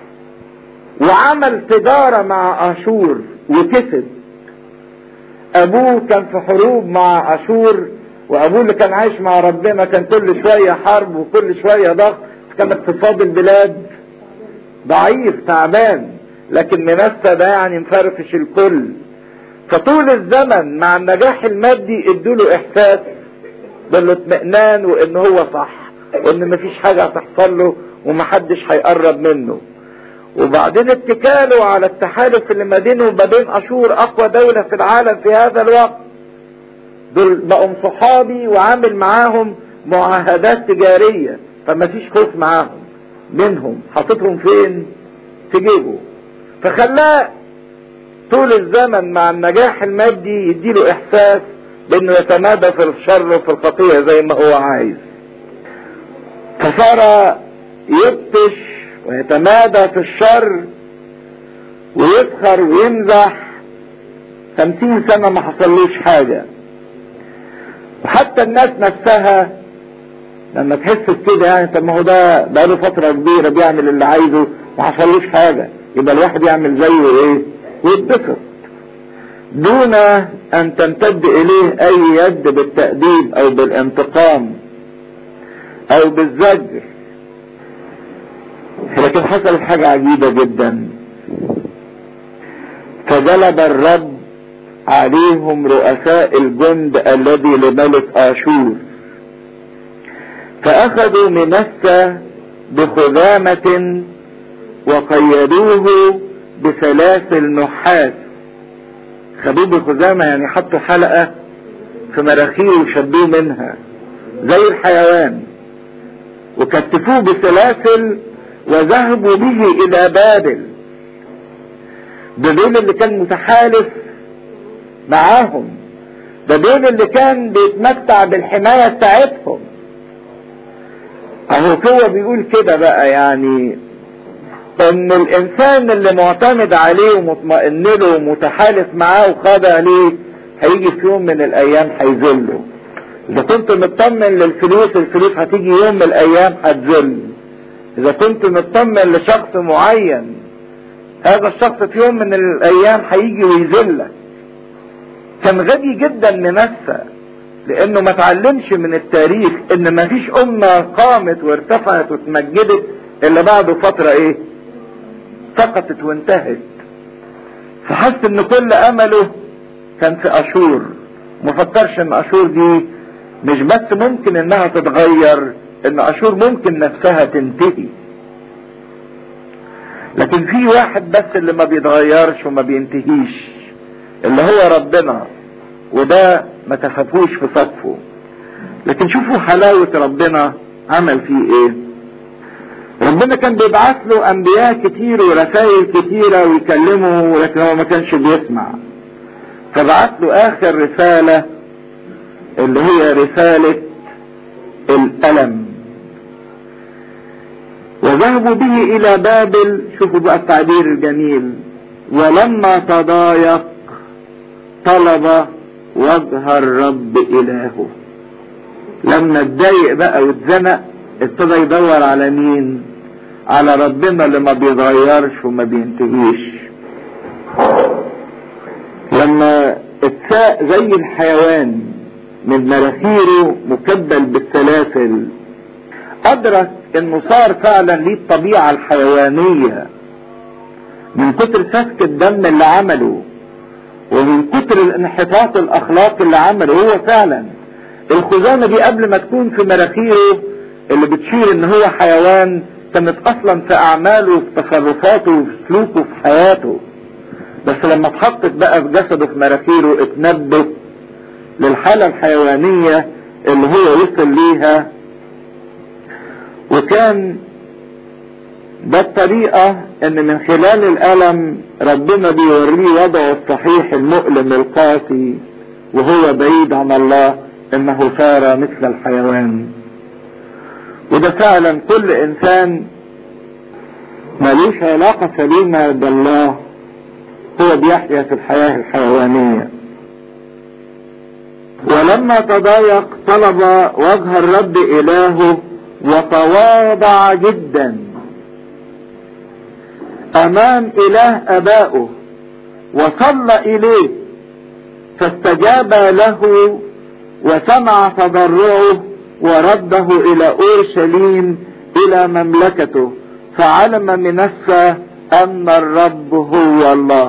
وعمل تجارة مع اشور وكسب. ابوه كان في حروب مع اشور، وابوه اللي كان عايش مع ربنا كان كل شوية حرب وكل شوية ضغط، كان اقتصاد البلاد ضعيف تعبان. لكن منسى ده يعني مفرفش الكل. فطول الزمن مع النجاح المادي ادوله احساس بالاطمئنان وان هو صح وان مفيش حاجة هتحصل له ومحدش هيقرب منه. وبعدين اتكاله على التحالف اللي ما بينه وما بين اشور اقوى دولة في العالم في هذا الوقت. دول بقوا صحابي وعامل معاهم معاهدات تجارية، فما فيش خوف معاهم منهم، حاططهم فين؟ في جيبه. فخلاه طول الزمن مع النجاح المادي يديله احساس بانه يتمادى في الشر وفي الخطيئة زي ما هو عايز. فصار يبطش ويتمادى في الشر ويسخر ويمزح. خمسين سنة ما حصلوش حاجة. وحتى الناس نفسها لما تحس بكده يعني طب ما هو ده بقاله فترة كبيرة بيعمل اللي عايزه ما حصلوش حاجة، يبقى الواحد يعمل زيه ايه ويتبسط دون ان تمتد اليه اي يد بالتأديب او بالانتقام او بالزجر. لكن حصلت حاجة عجيبة جدا، فجلب الرب عليهم رؤساء الجند الذي لملك آشور، فأخذوا منسى بخزامة وقيدوه بسلاسل نحاس. خدوه بخزامة يعني حطوا حلقة في مراخيه وشدوه منها زي الحيوان، وكتفوه بسلاسل وذهبوا به إلى بابل. ده دول اللي كان متحالف معاهم، ده دول اللي كان بيتمتع بالحماية بتاعتهم. اهو هو بيقول كده بقى، يعني ان الانسان اللي معتمد عليه ومطمئن له ومتحالف معاه وخاضع ليه هيجي في يوم من الايام هيذله. اذا كنت مطمن للفلوس، الفلوس هتيجي يوم من الايام هتذل. اذا كنت مطمن لشخص معين، هذا الشخص في يوم من الايام هيجي ويذلك. كان غبي جدا لنفسه، لانه ما تعلمش من التاريخ ان ما فيش امة قامت وارتفعت وتمجدت الا بعد فترة ايه سقطت وانتهت. فحس ان كل امله كان في اشور، ما فكرش ان اشور دي مش بس ممكن انها تتغير، ان اشور ممكن نفسها تنتهي. لكن في واحد بس اللي ما بيتغيرش وما بينتهيش، اللي هو ربنا، وده ما تخافوش في صفه. لكن شوفوا حلاوة ربنا عمل فيه ايه. ربنا كان بيبعث له انبياء كتير ورسائل كتيرة ويكلمه، ولكن هو ما كانش بيسمع. فبعث له اخر رسالة اللي هي رسالة الألم. وذهبوا به الى بابل. شوفوا بقى التعبير الجميل، ولما تضايق طلب وجه الرب إلهه. لما اتضايق بقى واتزنق ابتدى يدور على مين؟ على ربنا اللي ما بيتغيرش وما بينتهيش. لما اتساق زي الحيوان من مراخيره مكبل بالسلاسل، ادرك انه صار فعلا ليه الطبيعة الحيوانية من كتر سفك الدم اللي عمله ومن كتر الانحطاط الاخلاقي اللي عمله. هو فعلا الخزامة دي قبل ما تكون في مراخيره اللي بتشير ان هو حيوان، كانت اصلا في اعماله وفي تصرفاته وفي سلوكه في حياته. بس لما اتحطت بقى في جسده في مراخيره اتنبت للحالة الحيوانية اللي هو وصل ليها. وكان ده الطريقة ان من خلال الالم ربنا بيوريه وضعه الصحيح المؤلم القاسي وهو بعيد عن الله، انه صار مثل الحيوان. وده فعلا كل انسان ملوش علاقة سليمة بالله هو بيحيا في الحياة الحيوانية. ولما تضايق طلب وجه الرب إلهه وتواضع جدا امام اله ابائه وصلى اليه، فاستجاب له وسمع تضرعه ورده الى اورشليم الى مملكته، فعلم منسى ان الرب هو الله.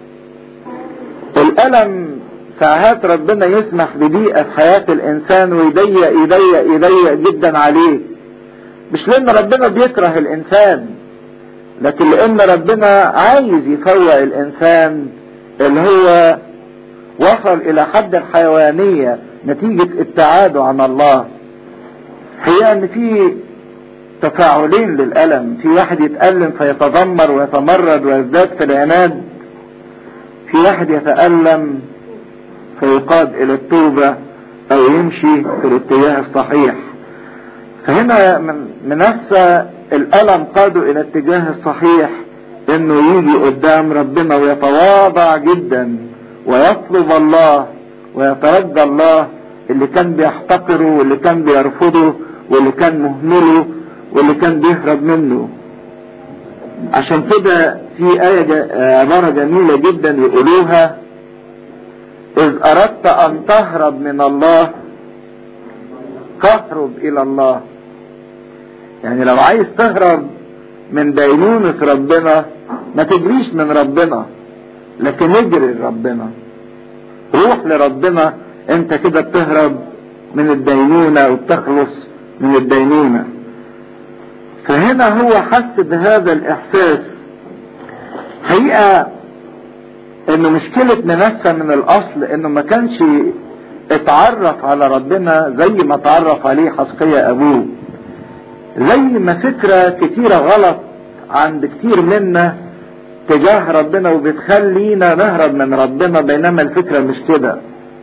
الالم ساعات ربنا يسمح بضيقة في حياة الانسان ويضيق يضيق يضيق جدا عليه، مش لان ربنا بيكره الانسان، لكن لان ربنا عايز يفوق الانسان اللي هو وصل الى حد الحيوانية نتيجة ابتعاده عن الله. هي ان في تفاعلين للألم، في واحد يتألم فيتذمر ويتمرد ويزداد في العناد، في واحد يتألم فيقاد الى التوبة او يمشي في الاتجاه الصحيح. فهنا من منسى الألم قاده الى الاتجاه الصحيح، انه يجي قدام ربنا ويتواضع جدا ويطلب الله ويترجى الله اللي كان بيحتقره واللي كان بيرفضه واللي كان مهمله واللي كان بيهرب منه. عشان كده في آية عبارة جميلة جدا يقولوها: إذ أردت أن تهرب من الله فاهرب إلى الله. يعني لو عايز تهرب من دينونة ربنا ما تجريش من ربنا، لكن اجري لربنا، روح لربنا، انت كده بتهرب من الدينونة وبتخلص من الدينونة. فهنا هو حس بهذا الإحساس. حقيقة انه مشكلة منسى من الأصل انه ما كانش اتعرف على ربنا زي ما اتعرف عليه حسقيا أبوه، زي ما فكرة كتيرة غلط عند كتير منا تجاه ربنا وبتخلينا نهرب من ربنا، بينما الفكرة مش كده.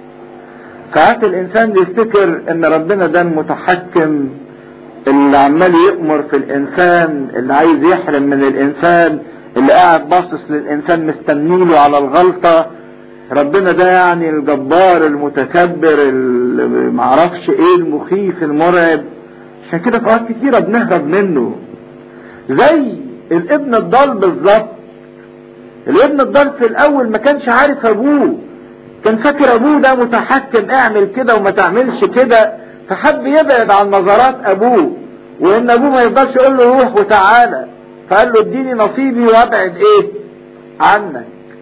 ساعات الإنسان بيفتكر ان ربنا ده المتحكم اللي عمال يأمر في الإنسان، اللي عايز يحرم من الإنسان، اللي قاعد باصص للإنسان مستنيله على الغلطة. ربنا ده يعني الجبار المتكبر اللي معرفش ايه، المخيف المرعب. عشان كده في اوقات كتيرة بنهرب منه، زي الابن الضال بالظبط. الابن الضال في الاول ما كانش عارف ابوه، كان فاكر ابوه ده متحكم، اعمل كده وما تعملش كده، فحب يبعد عن نظرات ابوه، وان ابوه ما يقدرش يقول له روح وتعالى، فقال له اديني نصيبي وابعد ايه عنك.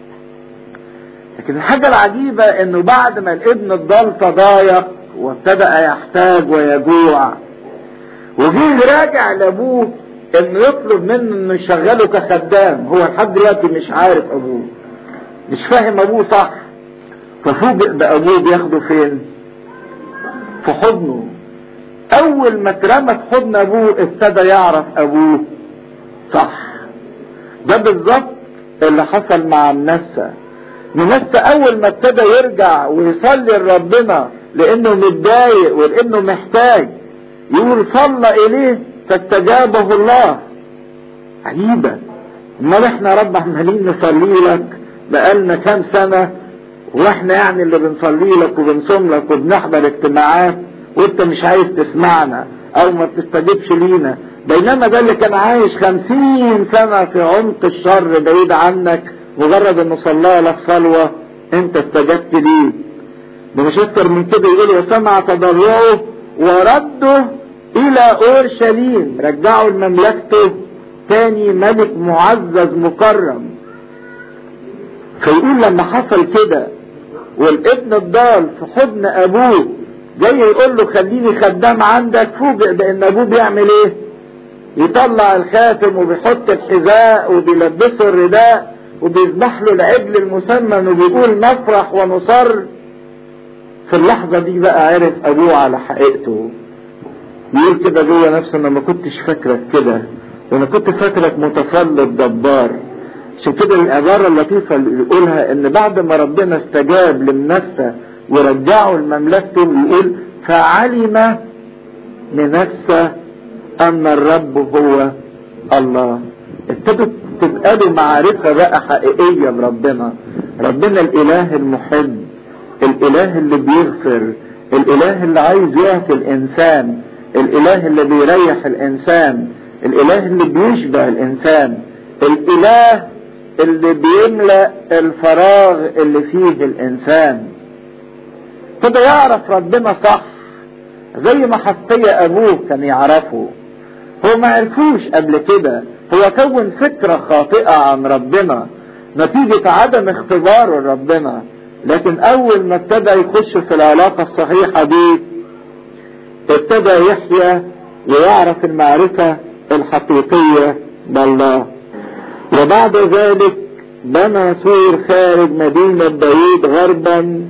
لكن الحاجة العجيبة انه بعد ما الابن الضال تضايق وابتدأ يحتاج ويجوع، وجيه راجع لابوه انه يطلب منه انه يشغله كخدام، هو لحد دلوقتي مش عارف ابوه، مش فاهم ابوه صح. ففوجئ بابوه بياخده فين؟ في حضنه. اول ما اترمى في حضن ابوه ابتدى يعرف ابوه صح. ده بالظبط اللي حصل مع منسى. منسى اول ما ابتدى يرجع ويصلي لربنا لانه متضايق ولانه محتاج، يقول صلى اليه فاستجابه الله. عجيبة، امال احنا يا رب عمالين نصلي لك بقالنا كام سنة، واحنا يعني اللي بنصلي لك وبنصوم لك وبنحضر اجتماعات، وانت مش عايز تسمعنا او ما بتستجيبش لينا، بينما ده اللي كان عايش خمسين سنة في عمق الشر بعيد عنك، مجرد انه صلى لك صلوة انت استجبت ليه. ده مش اكتر من كده، يقول وسمع تضرعه ورده الى اورشليم، رجعوا لمملكته تاني، ملك معزز مكرم. فيقول لما حصل كده والابن الضال في حضن ابوه جاي يقول له خليني خدام عندك، فوجئ بان ابوه بيعمل ايه؟ يطلع الخاتم وبيحط الحذاء وبيلبسه الرداء وبيذبح له العجل المسمن وبيقول نفرح ونصر. في اللحظة دي بقى عرف ابوه على حقيقته. بيقول كده جوه نفسه انا ما كنتش فاكرك كده، وانا كنت فاكرك متسلط جبار. عشان كده العبارة اللطيفة اللي يقولها ان بعد ما ربنا استجاب لمنسى ورجعه لمملكته، يقول فعلم منسى ان الرب هو الله. ابتدت تبقى له معرفة بقى حقيقية بربنا، ربنا الاله المحب، الاله اللي بيغفر، الاله اللي عايز يعطي الانسان، الاله اللي بيريح الانسان، الاله اللي بيشبع الانسان، الاله اللي بيملأ الفراغ اللي فيه الانسان. كده يعرف ربنا صح زي ما حسقيا ابوه كان يعرفه. هو ما عرفوش قبل كده، هو كون فكرة خاطئة عن ربنا نتيجة عدم اختباره لربنا، لكن اول ما ابتدى يخش في العلاقة الصحيحة دي ابتدى يحيا ويعرف المعرفة الحقيقية بالله. وبعد ذلك بنى سور خارج مدينة داوود غربا.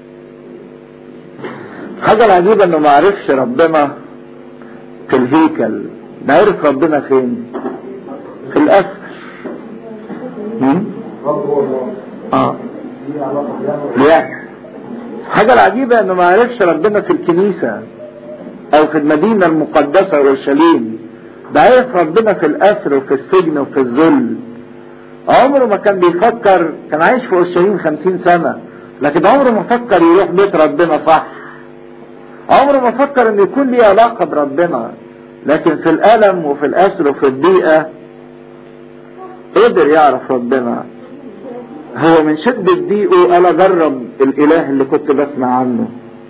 حاجة العجيبة انه ما عرفش ربنا في الهيكل، ده عرف ربنا فين؟ في الأسر. اه لا، حاجة العجيبة انه ما عرفش ربنا في الكنيسة او في المدينة المقدسة اورشليم، ده عرف ربنا في الأسر وفي السجن وفي الذل. عمره ما كان بيفكر، كان عايش في اورشليم خمسين سنة، لكن عمره ما فكر يروح بيت ربنا صح، عمره ما فكر ان يكون ليه علاقة بربنا. لكن في الألم وفي الأسر وفي الضيقة قدر يعرف ربنا. هو من شدة ضيقه قال اجرب الاله اللي كنت بسمع عنه،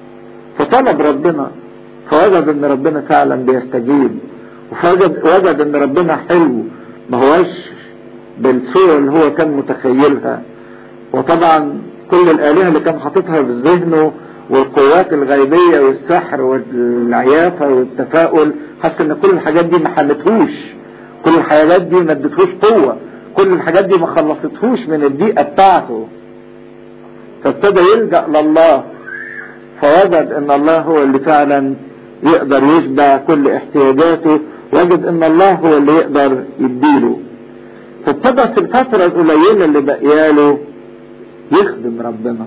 فطلب ربنا، فوجد ان ربنا فعلا بيستجيب، وفوجد وجد ان ربنا حلو، ما هوش بالصورة اللي هو كان متخيلها. وطبعا كل الآلهة اللي كان حاططها في ذهنه والقوات الغيبية والسحر والعيافة والتفاؤل، حس ان كل الحاجات دي ما حلتهوش، كل الحاجات دي ما ادتهوش قوة، كل الحاجات دي ما خلصتهوش من الضيقة بتاعته. فابتدى يلجأ لله، فوجد ان الله هو اللي فعلا يقدر يشبع كل احتياجاته، وجد ان الله هو اللي يقدر يديله. فابتدى في الفترة القليلة اللي بقياله يخدم ربنا،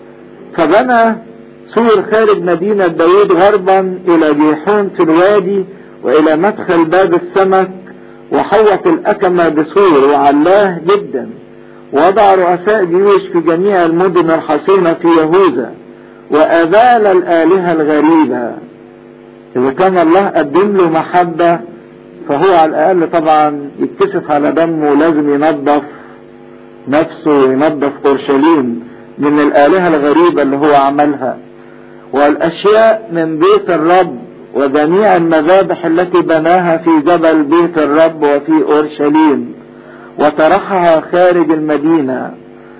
فبنى سور خارج مدينة داود غربا الى جيحون في الوادي والى مدخل باب السمك، وحوط الأكمة بسور وعلاه جدا، وضع رؤساء جيوش في جميع المدن الحصينة في يهوذا، وأذال الآلهة الغريبة. إذا كان الله قدم له محبة، فهو على الأقل طبعا يتكسف على دمه، لازم ينظف نفسه وينظف أورشليم من الآلهة الغريبة اللي هو عملها، والأشياء من بيت الرب وجميع المذابح التي بناها في جبل بيت الرب وفي أورشليم، وطرحها خارج المدينة،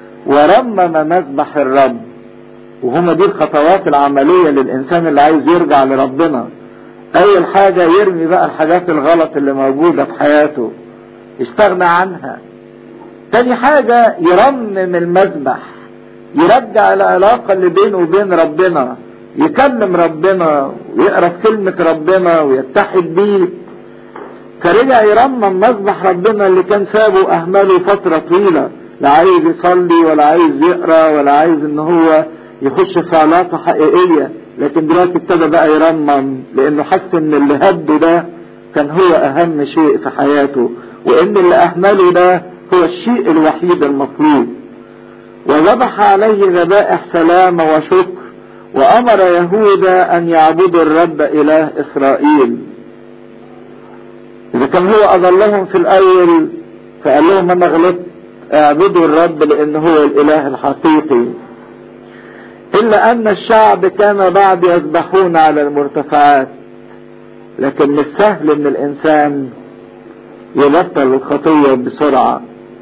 ورمم مذبح الرب. وهما دي الخطوات العملية للإنسان اللي عايز يرجع لربنا. أول حاجة يرمي بقى الحاجات الغلط اللي موجودة في حياته، يستغنى عنها. تاني حاجة يرمم المذبح، يرجع العلاقة اللي بينه وبين ربنا، يكلم ربنا ويقرأ كلمة ربنا ويتحد بيه. فرجع يرمم مذبح ربنا اللي كان سابه أهمله فترة طويلة، لا عايز يصلي ولا عايز يقرأ ولا عايز ان هو يخش في علاقة حقيقية، لكن دلوقتي ابتدى بقى يرمم، لانه حس ان اللي هده ده كان هو اهم شيء في حياته، وان اللي اهمله ده هو الشيء الوحيد المطلوب. وذبح عليه ذبائح سلام وشكر، وامر يهوذا ان يعبدوا الرب اله اسرائيل. اذا كان هو اضلهم في الاول فقال لهم انا غلطت، اعبدوا الرب لان هو الاله الحقيقي. الا ان الشعب كان بعد يذبحون على المرتفعات، لكن مش سهل ان الانسان يبطل الخطية بسرعة.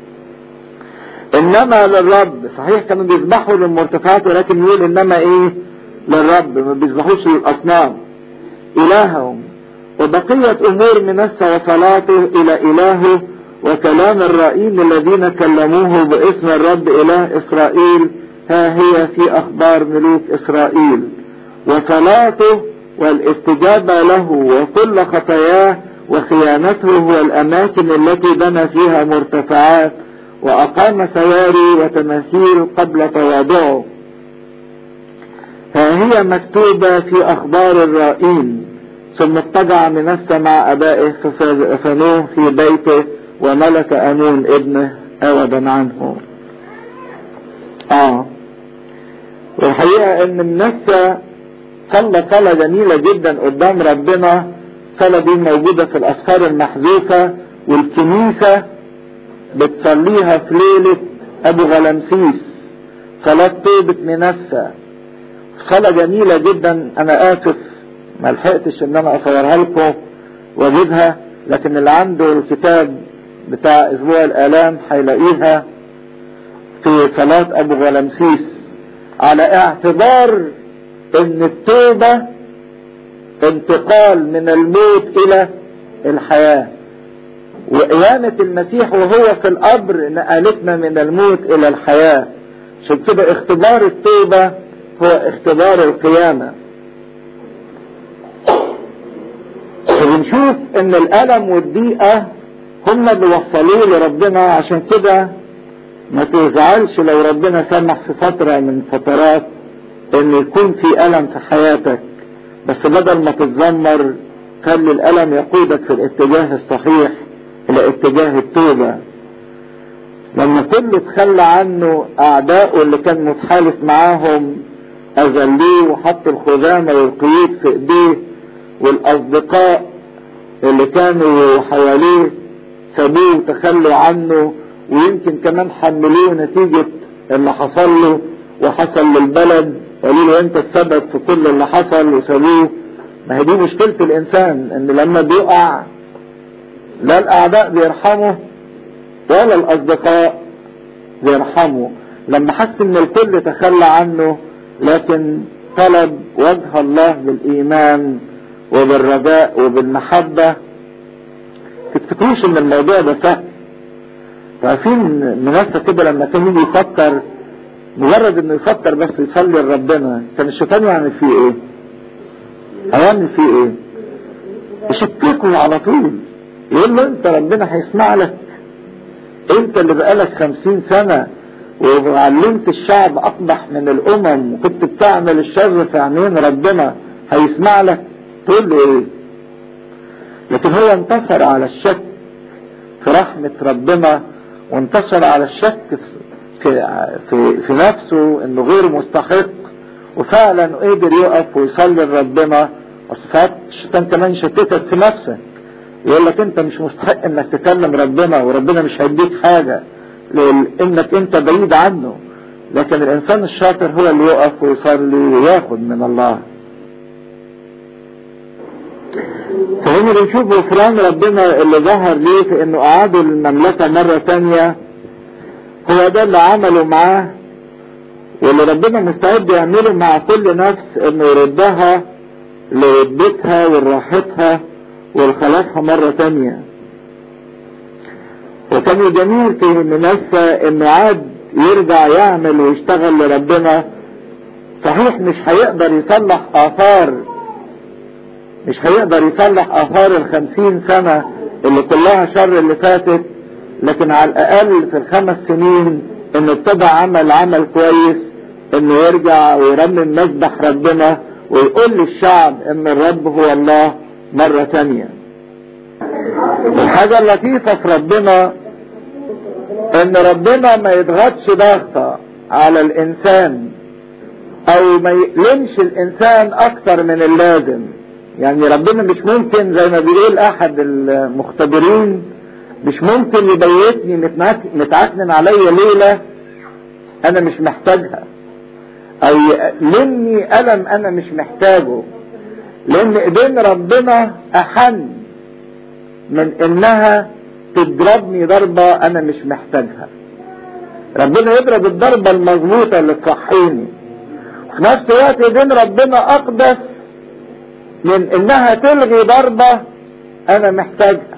انما للرب، صحيح كانوا بيذبحوا للمرتفعات، ولكن يقول انما ايه للرب، ما بيذبحوش للاصنام الههم. وبقية امور منسى وصلاته الى الهه، وكلام الرائين الذين كلموه باسم الرب اله اسرائيل، ها هي في اخبار ملوك اسرائيل. وصلاته والاستجابة له وكل خطاياه وخيانته والاماكن التي بنى فيها مرتفعات، واقام سواري وتماثيل قبل تواضعه، ها هي مكتوبة في اخبار الرائين. ثم اضطجع منسى مع ابائه ففنوه في بيته، وملك امون ابنه اودا عنه. اه والحقيقة ان منسى صلى صلاة جميلة جدا قدام ربنا. الصلاة دي موجودة في الاسفار المحذوفة، والكنيسة بتصليها في ليلة ابو غلمسيس، صلاة توبة منسى. صلاة جميلة جدا، انا اسف ما لحقتش ان انا اصورها لكم واجيبها، لكن اللي عنده الكتاب بتاع اسبوع الالام هيلاقيها في صلاة ابو غلمسيس، على اعتبار ان التوبة انتقال من الموت الى الحياة، وقيامة المسيح وهو في القبر نقلتنا من الموت الى الحياة. عشان كده اختبار التوبة هو اختبار القيامة. وبنشوف ان الالم والضيقة هم اللي وصلوه لربنا. عشان كده ما تزعلش لو ربنا سمح في فترة من فترات ان يكون في الم في حياتك، بس بدل ما تتذمر خلي الالم يقودك في الاتجاه الصحيح، الى اتجاه التوبة. لما كل تخلى عنه اعدائه اللي كان متحالف معاهم اذلوه وحط الخزامة والقيود في ايديه، والاصدقاء اللي كانوا حواليه سابوه وتخلوا عنه، ويمكن كمان حملوه نتيجة اللي حصل له وحصل للبلد، قالوا له انت السبب في كل اللي حصل وسابوه. ما هي دي مشكلة الانسان، ان لما بيقع لا الاعداء بيرحموا ولا الاصدقاء بيرحموا. لما حس ان الكل تخلى عنه لكن طلب وجه الله بالايمان وبالرجاء وبالمحبة، تفتكروش ان الموضوع ده سهل. عارفين مناسة كده لما كان يجي يفكر، مجرد انه يفكر بس يصلي لربنا، كان الشيطان يعمل فيه ايه؟ هيعمل فيه ايه؟ يشككه على طول، يقول له انت ربنا هيسمع لك؟ انت اللي بقالك خمسين سنة وعلمت الشعب اقبح من الامم وكنت بتعمل الشر في عينين ربنا، هيسمع لك؟ تقول له ايه؟ لكن هو انتصر على الشك في رحمة ربنا، وانتصر على الشك في, في, في نفسه انه غير مستحق، وفعلا قدر يقف ويصلي لربنا. اصل الشيطان كمان يشتتك في نفسك، يقول لك انت مش مستحق انك تكلم ربنا، وربنا مش هيديك حاجة لانك انت بعيد عنه. لكن الانسان الشاطر هو اللي يقف ويصلي وياخد من الله. فهنا بنشوف غفران ربنا اللي ظهر ليه في انه اعادوا المملكة مرة تانية، هو ده اللي عمله معاه، واللي ربنا مستعد يعمله مع كل نفس، انه يردها لردتها وراحتها والخلاصها مرة تانية. وكان جميل في منسى انه عاد يرجع يعمل ويشتغل لربنا. صحيح مش هيقدر يصلح اثار مش هيقدر يصلح اثار الخمسين سنة اللي كلها شر اللي فاتت، لكن على الاقل في الخمس سنين انه ابتدى عمل عمل كويس، انه يرجع ويرمم مذبح ربنا ويقول للشعب ان الرب هو الله مرة تانية. الحاجة اللطيفة في ربنا ان ربنا ما يضغطش ضغطة على الانسان او ما يقلمش الانسان اكتر من اللازم. يعني ربنا مش ممكن زي ما بيقول احد المختبرين، مش ممكن يبيتني متعكنن عليا ليلة انا مش محتاجها، او يألمني ألم انا مش محتاجه، لان ايدين ربنا احن من انها تضربني ضربة انا مش محتاجها. ربنا يضرب الضربة المظبوطة اللي تصحيني، في نفس الوقت ايدين ربنا اقدس من انها تلغي ضربة انا محتاجها.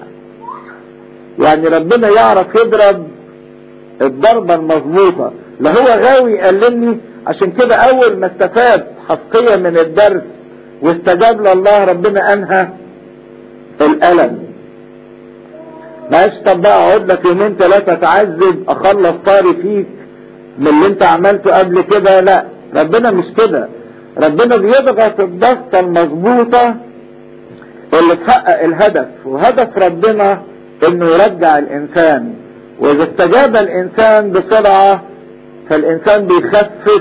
يعني ربنا يعرف يضرب الضربة المظبوطة، لا هو غاوي يقلمني. عشان كده اول ما استفاد حسقية من الدرس واستجاب لله، ربنا انهى الالم. معلش طب بقى اقعد لك يومين ثلاثة تعذب اخلص طاري فيك من اللي انت عملته قبل كده، لا ربنا مش كده. ربنا بيضغط الضغطة المظبوطة اللي تحقق الهدف، وهدف ربنا انه يرجع الانسان. واذا استجاب الانسان بسرعة فالانسان بيخفف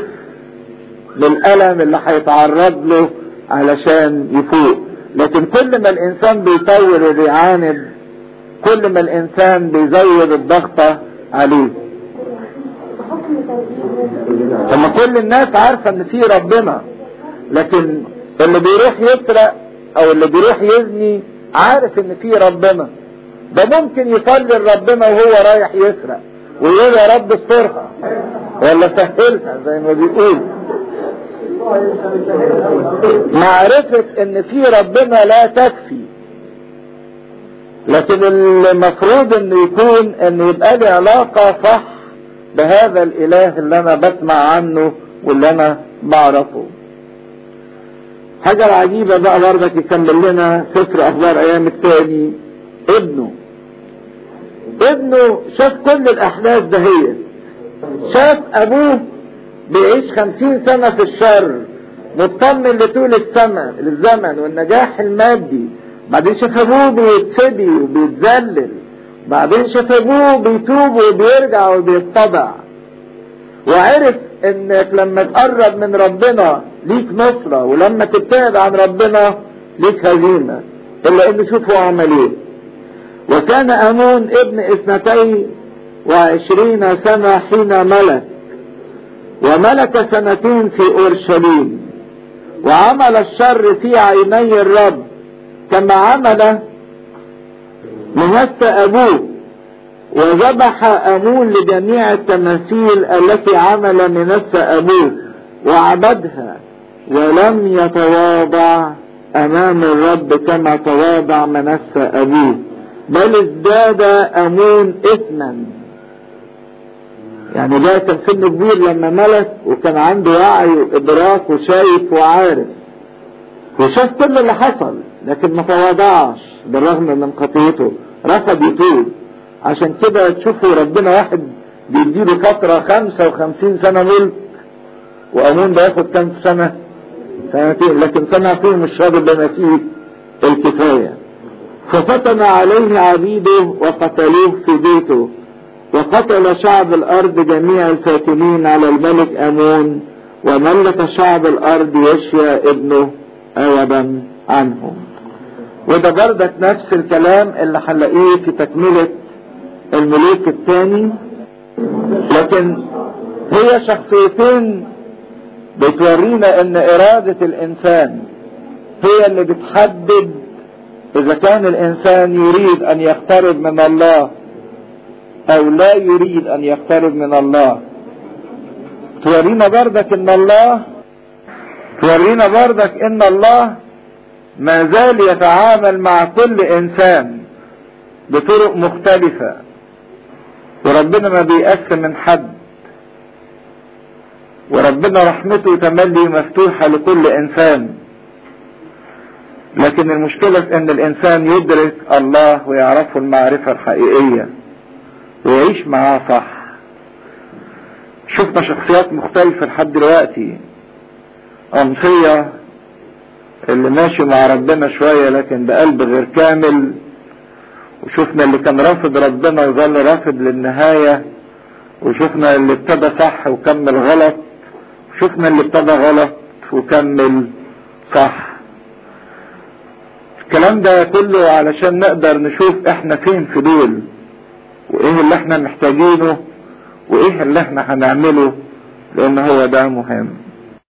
للألم اللي هيتعرض له علشان يفوق. لكن كل ما الانسان بيطول وبيعاند كل ما الانسان بيزود الضغطة عليه. لما كل الناس عارفة ان في ربنا، لكن اللي بيروح يسرق او اللي بيروح يزني عارف ان في ربنا، ده ممكن يصلي لربنا وهو رايح يسرق ويقول يا رب استرها ولا سهلها زي ما بيقول. معرفة ان في ربنا لا تكفي، لكن المفروض انه يكون انه يبقى لي علاقة صح بهذا الاله اللي انا بسمع عنه واللي انا بعرفه. حاجة العجيبة بقى برضك يكمل لنا سفر اخبار ايام التاني. ابنه ابنه شاف كل الاحداث دهية، شاف ابوه بيعيش خمسين سنة في الشر مطمن لطول السماء للزمن والنجاح المادي، بعدين شاف ابوه بيتسبي وبيتذلل، بعدين شاف ابوه بيتوب وبيرجع وبيتضع، وعرف انك لما تقرب من ربنا ليك نصرة ولما تبتعد عن ربنا ليك هزيمة. الا انه شوفوا عمل ايه، وكان امون ابن اثنتين وعشرين سنة حين ملك، وملك سنتين في اورشليم، وعمل الشر في عيني الرب كما عمل منسى ابوه، وذبح امون لجميع التماثيل التي عمل منسى ابوه وعبدها، ولم يتواضع امام الرب كما تواضع منسى ابوه، بل ازداد امون اثما. يعني ده كان سن كبير لما ملك، وكان عنده وعي وادراك وشايف وعارف وشاف كل اللي حصل، لكن ما تواضعش بالرغم من خطيته، رفض يتوب. عشان كده تشوفوا ربنا واحد بيديله فترة خمسة وخمسين سنة ملك، وامون ده ياخد كام سنة؟ سنتين، لكن سمع فيهم الشر بما فيه الكفاية. ففتن عليه عبيده وقتلوه في بيته، وقتل شعب الارض جميع الفاتنين على الملك امون، وملك شعب الارض يشيا ابنه عوضا عنهم. وده بردك نفس الكلام اللي هنلاقيه في تكملة الملوك الثاني، لكن هي شخصيتين بتورينا ان ارادة الانسان هي اللي بتحدد اذا كان الانسان يريد ان يقترب من الله او لا يريد ان يقترب من الله. تورينا بردك ان الله تورينا بردك ان الله ما زال يتعامل مع كل انسان بطرق مختلفة، وربنا ما بيأس من حد، وربنا رحمته تملي مفتوحة لكل انسان. لكن المشكلة في ان الانسان يدرك الله ويعرفه المعرفة الحقيقية ويعيش معاه صح. شفنا شخصيات مختلفة لحد دلوقتي، أمثية اللي ماشي مع ربنا شوية لكن بقلب غير كامل، وشفنا اللي كان رافض ربنا وظل رافض للنهاية، وشفنا اللي ابتدى صح وكمل غلط، وشفنا اللي ابتدى غلط وكمل صح. الكلام ده كله علشان نقدر نشوف احنا فين في دول، وايه اللي احنا محتاجينه، وايه اللي احنا هنعمله، لان هو ده مهم.